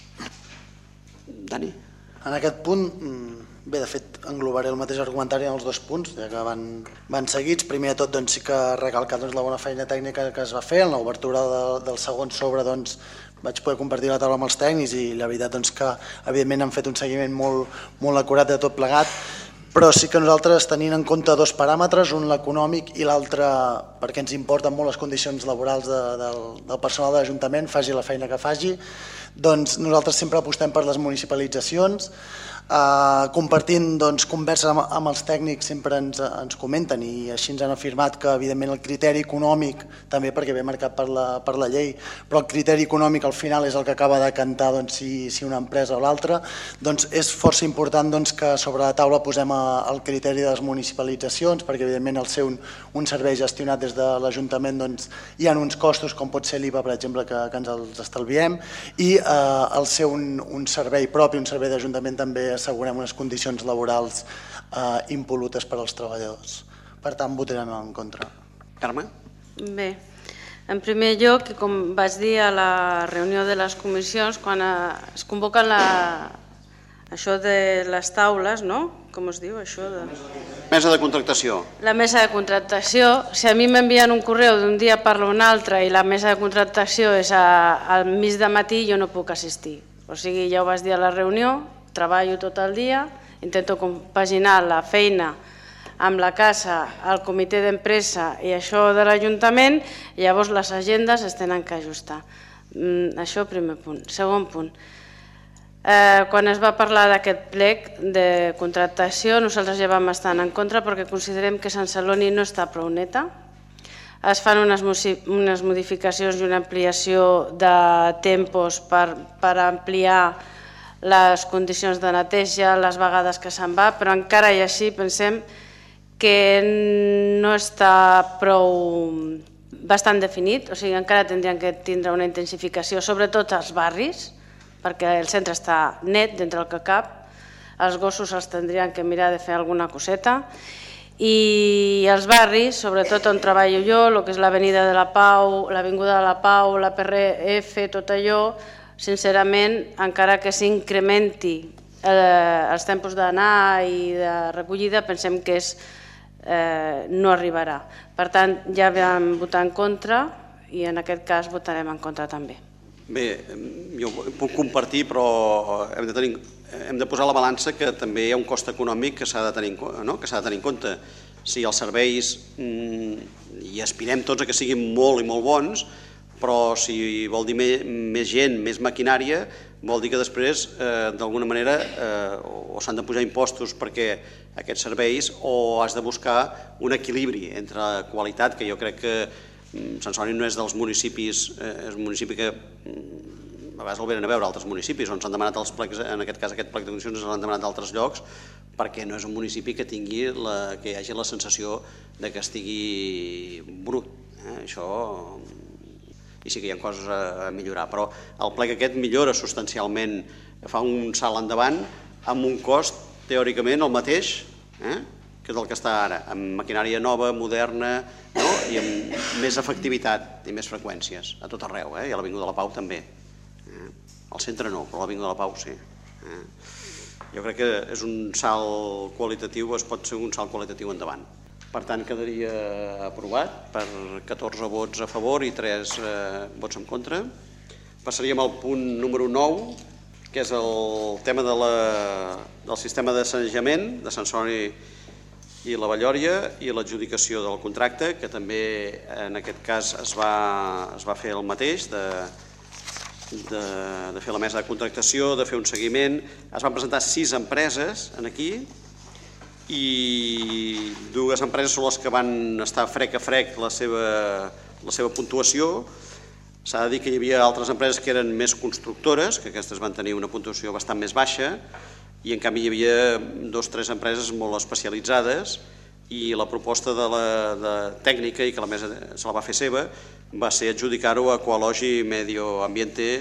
Dani? En aquest punt, bé, de fet, englobaré el mateix argumentari en els dos punts, ja que van seguits. Primer de tot, sí que recalcar la bona feina tècnica que es va fer. En l'obertura del segon sobre vaig poder compartir la taula amb els tècnics i la veritat que, evidentment, han fet un seguiment molt acurat de tot plegat, però sí que nosaltres, tenint en compte dos paràmetres, un l'econòmic i l'altre, perquè ens importen molt les condicions laborals del personal de l'Ajuntament, faci la feina que faci, doncs nosaltres sempre apostem per les municipalitzacions. Compartint converses amb els tècnics sempre ens comenten i així ens han afirmat que evidentment el criteri econòmic, també perquè ve marcat per la llei, però el criteri econòmic al final és el que acaba de cantar si una empresa o l'altra, doncs és força important que sobre la taula posem el criteri de les municipalitzacions, perquè evidentment al ser un servei gestionat des de l'Ajuntament hi ha uns costos com pot ser l'I V A, per exemple, que ens els estalviem, i al ser un servei propi, un servei d'Ajuntament, també assegurem unes condicions laborals impol·lutes per als treballadors. Per tant, votarem en contra. Carme? Bé, en primer lloc, com vaig dir a la reunió de les comissions, quan es convoquen això de les taules, no? Com es diu això? Mesa de contractació. La mesa de contractació. Si a mi m'envien un correu d'un dia per un altre i la mesa de contractació és al mig de matí, jo no puc assistir. O sigui, ja ho vaig dir a la reunió, treballo tot el dia, intento compaginar la feina amb la casa, el comitè d'empresa i això de l'Ajuntament, i llavors les agendes es tenen que ajustar. Això primer punt. Segon punt. Quan es va parlar d'aquest plec de contractació, nosaltres ja vam estar en contra perquè considerem que Sant Celoni no està prou neta. Es fan unes modificacions i una ampliació de tempos per ampliar les condicions de neteja, les vegades que se'n va, però encara i així pensem que no està prou bastant definit, o sigui, encara tindrien que tindre una intensificació, sobretot als barris, perquè el centre està net dintre el que cap, els gossos els tindrien que mirar de fer alguna coseta, i els barris, sobretot on treballo jo, el que és l'Avenida de la Pau, l'Avinguda de la Pau, la P R F, tot allò, sincerament, encara que s'incrementi els tempos d'anar i de recollida, pensem que no arribarà. Per tant, ja vam votar en contra i en aquest cas votarem en contra també. Bé, jo ho puc compartir, però hem de posar a la balança que també hi ha un cost econòmic que s'ha de tenir en compte. Si els serveis, i aspirem tots a que siguin molt i molt bons, però si vol dir més gent, més maquinària, vol dir que després, d'alguna manera, o s'han de pujar impostos perquè aquests serveis, o has de buscar un equilibri entre qualitat, que jo crec que Sant Celoni no és dels municipis, és un municipi que a vegades el venen a veure altres municipis, on s'han demanat els plecs, en aquest cas aquest plec de condicions s'han demanat d'altres llocs, perquè no és un municipi que tingui, que hi hagi la sensació que estigui brut. Això... i sí que hi ha coses a millorar, però el plec aquest millora substancialment, fa un salt endavant amb un cost teòricament el mateix que és el que està ara, amb maquinària nova, moderna i amb més efectivitat i més freqüències a tot arreu, i a l'Avinguda de la Pau també. Al centre no, però a l'Avinguda de la Pau sí. Jo crec que és un salt qualitatiu, es pot ser un salt qualitatiu endavant. Per tant, quedaria aprovat per catorze vots a favor i tres vots en contra. Passaríem al punt número nou, que és el tema del sistema de sanejament de Sant Celoni i la Vallòria i l'adjudicació del contracte, que també en aquest cas es va fer el mateix, de fer la mesa de contractació, de fer un seguiment. Es van presentar sis empreses aquí, i dues empreses són les que van estar frec a frec la seva puntuació. S'ha de dir que hi havia altres empreses que eren més constructores, que aquestes van tenir una puntuació bastant més baixa, i en canvi hi havia dues o tres empreses molt especialitzades, i la proposta tècnica, i que la mesa se la va fer seva, va ser adjudicar-ho a Coalogi Medio Ambiente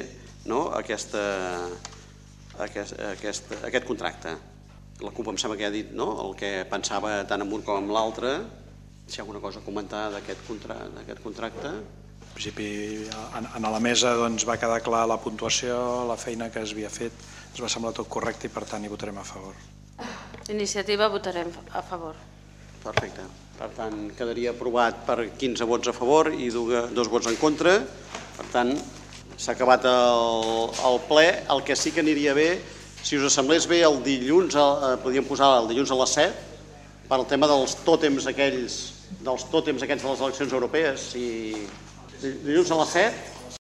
aquest contracte. La CUP em sembla que ja ha dit el que pensava tant en un com en l'altre, Si hi ha alguna cosa a comentar d'aquest contracte. En principi, a la mesa va quedar clar la puntuació, la feina que s'havia fet, ens va semblar tot correcte i per tant hi votarem a favor. Iniciativa votarem a favor. Perfecte. Per tant, quedaria aprovat per quinze vots a favor i dos vots en contra. Per tant, s'ha acabat el ple. El que sí que aniria bé, si us semblés bé, el dilluns, podríem posar el dilluns a les set, per al tema dels tòtems aquells, dels tòtems aquests de les eleccions europees. Dilluns a les set,